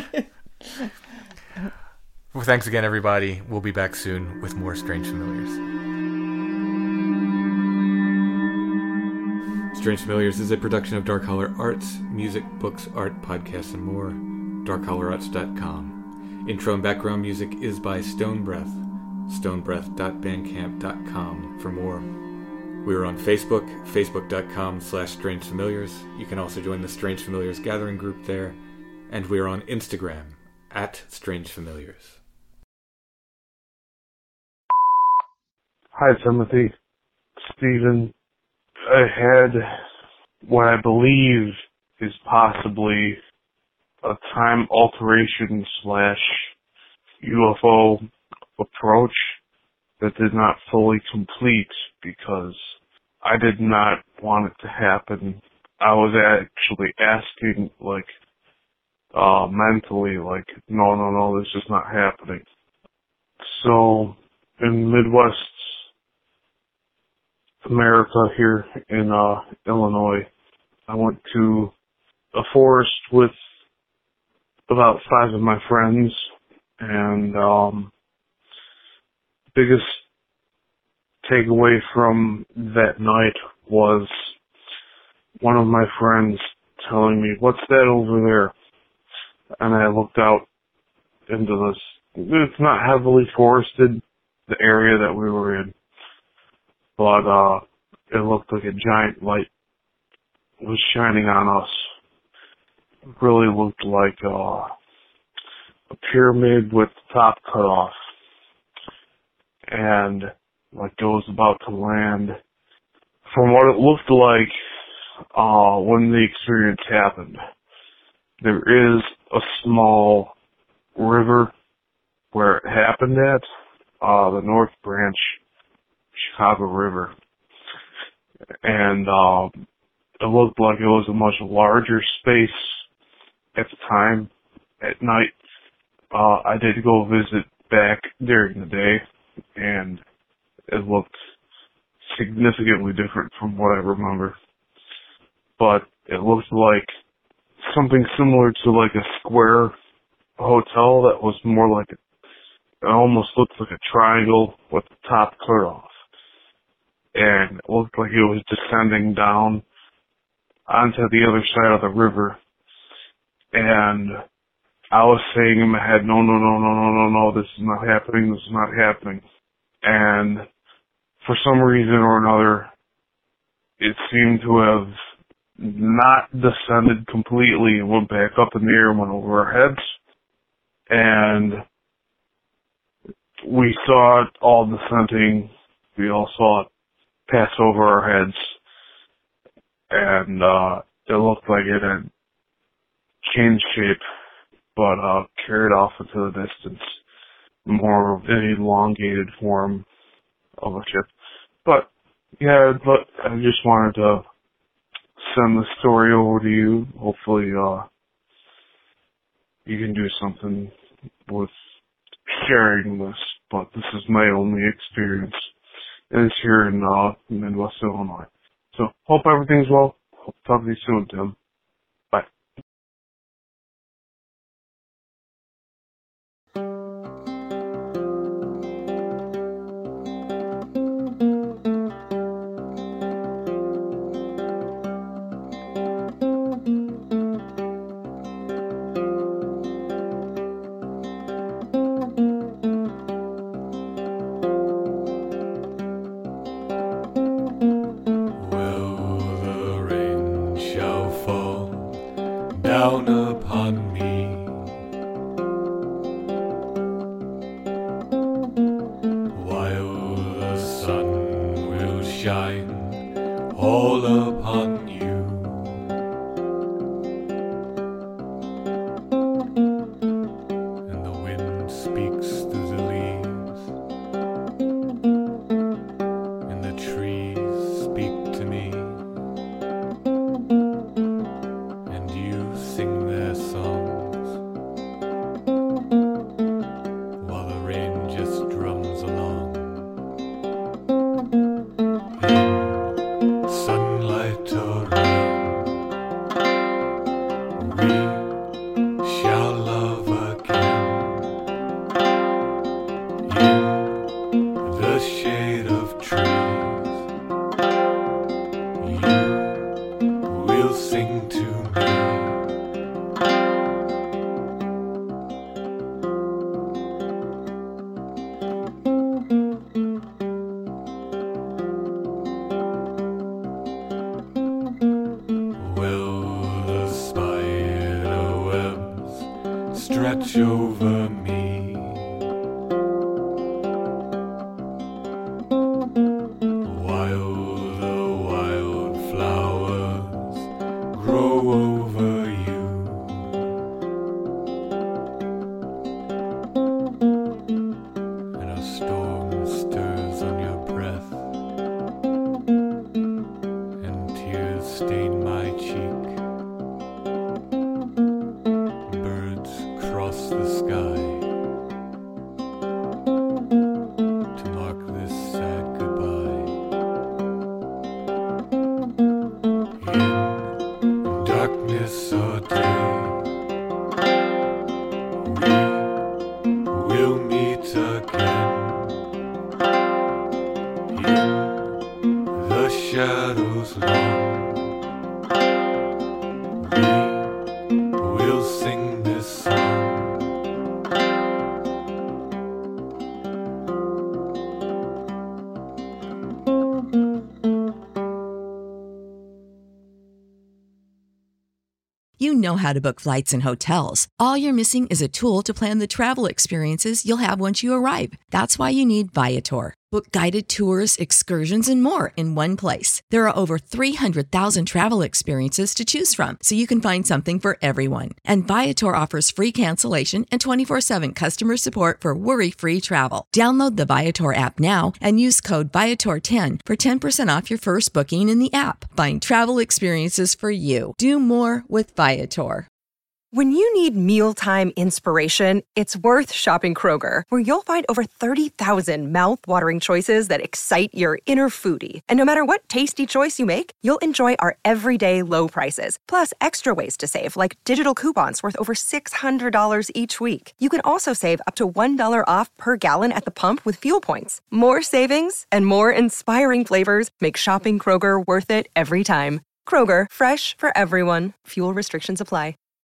Well, thanks again, everybody. We'll be back soon with more Strange Familiars. Strange Familiars is a production of Dark Holler Arts, music, books, art, podcasts, and more. dark holler arts dot com. Intro and background music is by Stone Breath. stone breath dot bandcamp dot com for more. We are on Facebook, facebook dot com slash strange familiars. You can also join the Strange Familiars gathering group there. And we are on Instagram, at Strange Familiars. Hi, Timothy. Stephen. I had what I believe is possibly a time alteration slash U F O approach that did not fully complete because I did not want it to happen. I was actually asking, like, uh, mentally, like, no, no, no, this is not happening. So, in Midwest America here in uh, Illinois, I went to a forest with about five of my friends, and um, biggest takeaway from that night was one of my friends telling me, "What's that over there?" And I looked out into this. It's not heavily forested, the area that we were in, but uh, it looked like a giant light was shining on us. It really looked like uh, a pyramid with the top cut off, and like it was about to land. From what it looked like uh, when the experience happened, there is a small river where it happened at, uh, the North Branch Chicago River, and uh, it looked like it was a much larger space at the time. At night, uh, I did go visit back during the day, and it looked significantly different from what I remember. But it looked like something similar to like a square hotel that was more like, a, it almost looked like a triangle with the top cut off. And it looked like it was descending down onto the other side of the river. And I was saying in my head, no, no, no, no, no, no, no, this is not happening, this is not happening. And for some reason or another, it seemed to have not descended completely and went back up in the air and went over our heads. And we saw it all descending. We all saw it pass over our heads. And uh, it looked like it had changed shape, but uh, carried off into the distance, more of an elongated form of a ship. But, yeah, but I just wanted to send the story over to you. Hopefully, uh, you can do something with sharing this, but this is my only experience. And it's here in uh, Midwest Illinois. So, hope everything's well. Hope to talk to you soon, Tim. Bye. Down upon me, while the sun will shine all upon you, and the wind speaks through the leaves, and the trees speak to me. Sing their songs while the rain just drums along. In sunlight or rain, we shall love again. In the shade of trees, you will sing to me. Stretch over me, while the wildflowers grow over you, and a storm stirs on your breath, and tears stain my cheek. once a day. We will meet again in the shadows long. We will sing this song. You know how to book flights and hotels. All you're missing is a tool to plan the travel experiences you'll have once you arrive. That's why you need Viator. Book guided tours, excursions, and more in one place. There are over three hundred thousand travel experiences to choose from, so you can find something for everyone. And Viator offers free cancellation and twenty-four seven customer support for worry-free travel. Download the Viator app now and use code Viator ten for ten percent off your first booking in the app. Find travel experiences for you. Do more with Viator. When you need mealtime inspiration, it's worth shopping Kroger, where you'll find over thirty thousand mouth-watering choices that excite your inner foodie. And no matter what tasty choice you make, you'll enjoy our everyday low prices, plus extra ways to save, like digital coupons worth over six hundred dollars each week. You can also save up to one dollar off per gallon at the pump with fuel points. More savings and more inspiring flavors make shopping Kroger worth it every time. Kroger, fresh for everyone. Fuel restrictions apply.